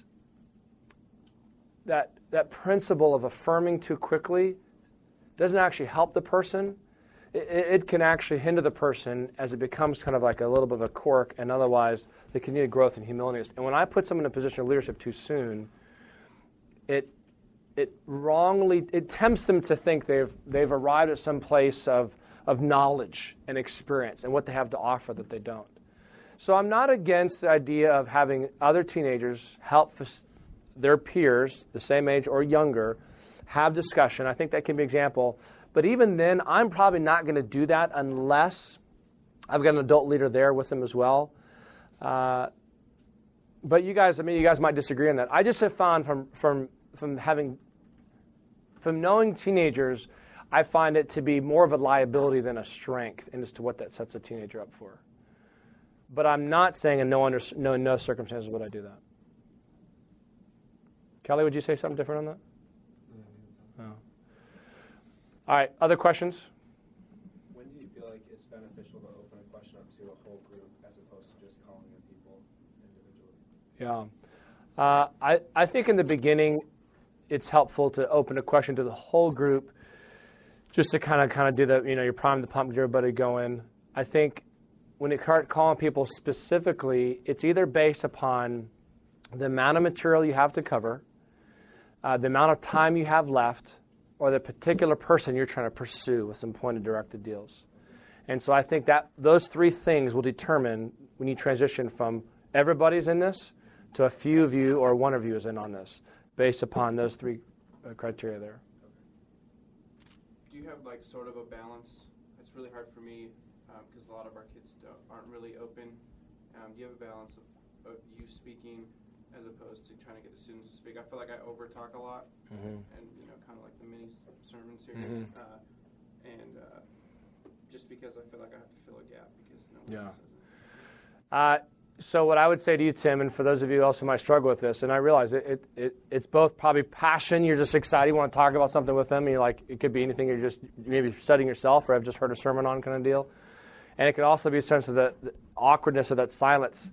that that principle of affirming too quickly doesn't actually help the person. It, it can actually hinder the person as it becomes kind of like a little bit of a cork, and otherwise they can need growth and humility. And when I put someone in a position of leadership too soon, it it wrongly it tempts them to think they've they've arrived at some place of of knowledge and experience and what they have to offer that they don't. So I'm not against the idea of having other teenagers help their peers, the same age or younger, have discussion. I think that can be an example. But even then, I'm probably not going to do that unless I've got an adult leader there with them as well. Uh, but you guys, I mean, you guys might disagree on that. I just have found from from from having from knowing teenagers, I find it to be more of a liability than a strength as to what that sets a teenager up for. But I'm not saying in no, under, no, no circumstances would I do that. Kelly, would you say something different on that? No. All right, other questions? When do you feel like it's beneficial to open a question up to a whole group as opposed to just calling in people individually? Yeah. Uh, I, I think in the beginning, it's helpful to open a question to the whole group just to kind of kind of do the, you know, you prime the pump, get everybody going. I think when you start calling people specifically, it's either based upon the amount of material you have to cover, uh, the amount of time you have left, or the particular person you're trying to pursue with some pointed directed deals. And so I think that those three things will determine when you transition from everybody's in this to a few of you or one of you is in on this, based upon those three uh, criteria there. Do you have like sort of a balance? It's really hard for me because um, a lot of our kids don't, aren't really open. Um, do you have a balance of, of you speaking as opposed to trying to get the students to speak? I feel like I over-talk a lot, mm-hmm. and you know, kind of like the mini sermon series, mm-hmm. uh, and uh, just because I feel like I have to fill a gap because no one yeah. else says it. Uh, so what I would say to you, Tim, and for those of you else who might struggle with this, and I realize it, it, it it's both probably passion. You're just excited. You want to talk about something with them. And you're like, it could be anything. You're just maybe studying yourself, or I've just heard a sermon on kind of deal. And it could also be a sense of the, the awkwardness of that silence.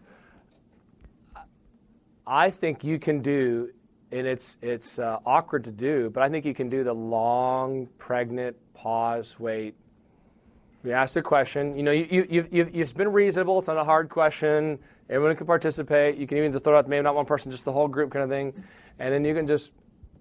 I think you can do, and it's it's uh, awkward to do, but I think you can do the long, pregnant pause, wait. You ask a question. You know, you, you, you've, you've, you've been reasonable. It's not a hard question. Everyone can participate. You can even just throw out maybe not one person, just the whole group kind of thing. And then you can just...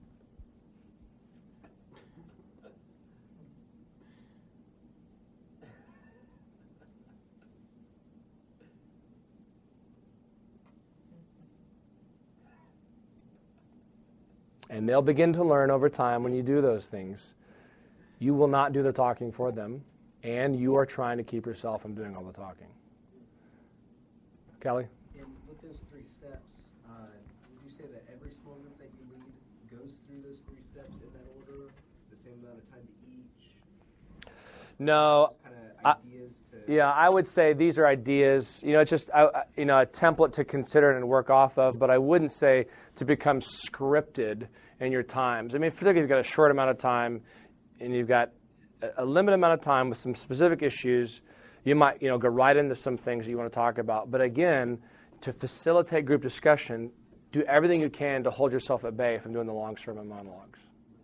And they'll begin to learn over time when you do those things. You will not do the talking for them. And you are trying to keep yourself from doing all the talking. Kelly? And with those three steps, uh, would you say that every small group that you lead goes through those three steps in that order, the same amount of time to each? No. Kind of ideas I, to... Yeah, I would say these are ideas, you know, just I, you know, a template to consider and work off of, but I wouldn't say to become scripted in your times. I mean, particularly if you've got a short amount of time and you've got a limited amount of time with some specific issues, you might, you know, go right into some things that you want to talk about. But again, to facilitate group discussion, do everything you can to hold yourself at bay from doing the long sermon monologues.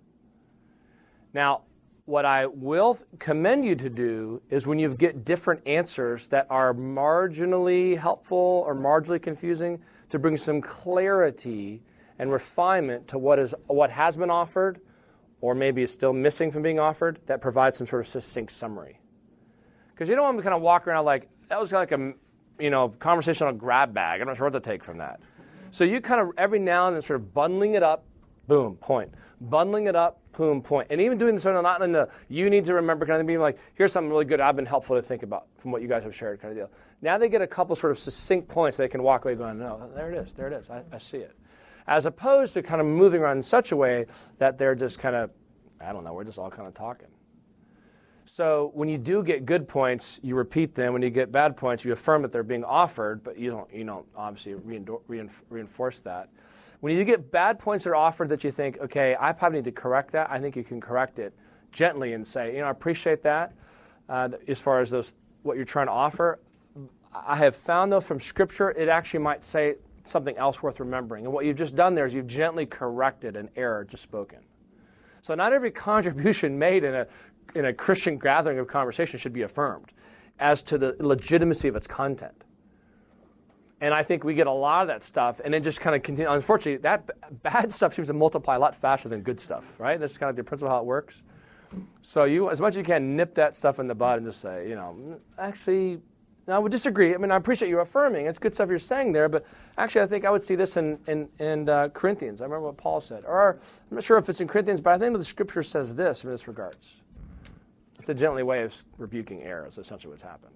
Now, what I will commend you to do is when you get different answers that are marginally helpful or marginally confusing, to bring some clarity and refinement to what is what has been offered, or maybe is still missing from being offered, that provides some sort of succinct summary. Because you don't want to kind of walk around like, that was like a, you know, conversational grab bag. I'm not sure what to take from that. So you kind of, every now and then, sort of bundling it up, boom, point. Bundling it up, boom, point. And even doing this sort of not in the, you need to remember kind of thing, being like, here's something really good I've been helpful to think about from what you guys have shared kind of deal. Now they get a couple sort of succinct points they can walk away going, no, there it is, there it is, I, I see it. As opposed to kind of moving around in such a way that they're just kind of, I don't know, we're just all kind of talking. So when you do get good points, you repeat them. When you get bad points, you affirm that they're being offered, but you don't, you don't obviously reinforce that. When you get bad points that are offered that you think, okay, I probably need to correct that, I think you can correct it gently and say, you know, I appreciate that uh, as far as those what you're trying to offer. I have found, though, from Scripture, it actually might say something else worth remembering. And what you've just done there is you've gently corrected an error just spoken. So not every contribution made in a in a Christian gathering of conversation should be affirmed as to the legitimacy of its content. And I think we get a lot of that stuff, and it just kind of continues. Unfortunately, that b- bad stuff seems to multiply a lot faster than good stuff, right? That's kind of the principle of how it works. So you, as much as you can, nip that stuff in the bud and just say, you know, actually, no, I would disagree. I mean, I appreciate you affirming. It's good stuff you're saying there, but actually I think I would see this in, in, in uh, Corinthians. I remember what Paul said. Or I'm not sure if it's in Corinthians, but I think the Scripture says this in this regards. It's a gently way of rebuking error is essentially what's happened.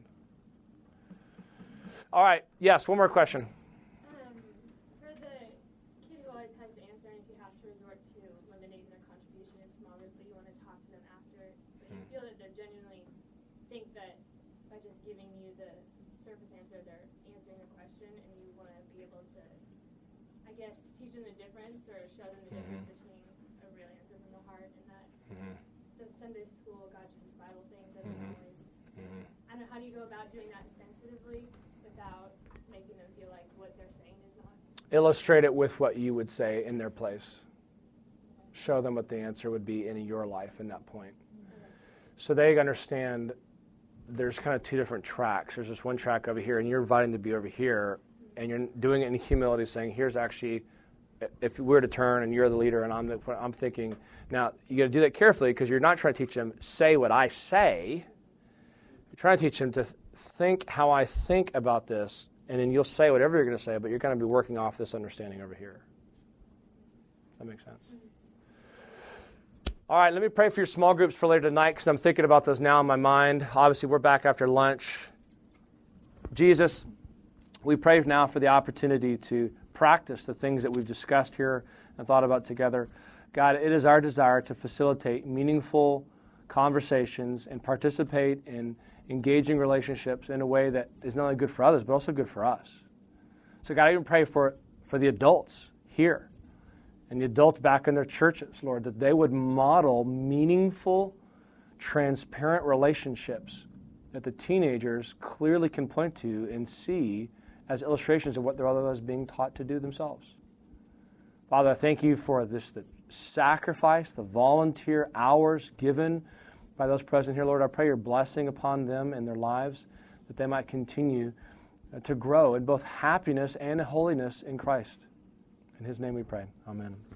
All right. Yes, one more question. Um, for the kid who always has the answer, and if you have to resort to eliminating their contribution in small group, but you want to talk to them after, where they're answering a question and you want to be able to, I guess, teach them the difference or show them the Mm-hmm. difference between a real answer from the heart and that Mm-hmm. the Sunday school God, Jesus, Bible thing doesn't Mhm. always, Mm-hmm. I don't know, how do you go about doing that sensitively without making them feel like what they're saying is not? Illustrate it with what you would say in their place. Show them what the answer would be in your life in that point. So they understand there's kind of two different tracks. There's this one track over here, and you're inviting them to be over here, and you're doing it in humility, saying, here's actually, if we were to turn and you're the leader and I'm the, I'm thinking, now you got to do that carefully because you're not trying to teach them, say what I say. You're trying to teach them to think how I think about this, and then you'll say whatever you're going to say, but you're going to be working off this understanding over here. Does that make sense? All right, let me pray for your small groups for later tonight because I'm thinking about those now in my mind. Obviously, we're back after lunch. Jesus, we pray now for the opportunity to practice the things that we've discussed here and thought about together. God, it is our desire to facilitate meaningful conversations and participate in engaging relationships in a way that is not only good for others, but also good for us. So God, I even pray for, for the adults here and the adults back in their churches, Lord, that they would model meaningful, transparent relationships that the teenagers clearly can point to and see as illustrations of what they're otherwise being taught to do themselves. Father, I thank you for this the sacrifice, the volunteer hours given by those present here. Lord, I pray your blessing upon them and their lives, that they might continue to grow in both happiness and holiness in Christ. In his name we pray. Amen.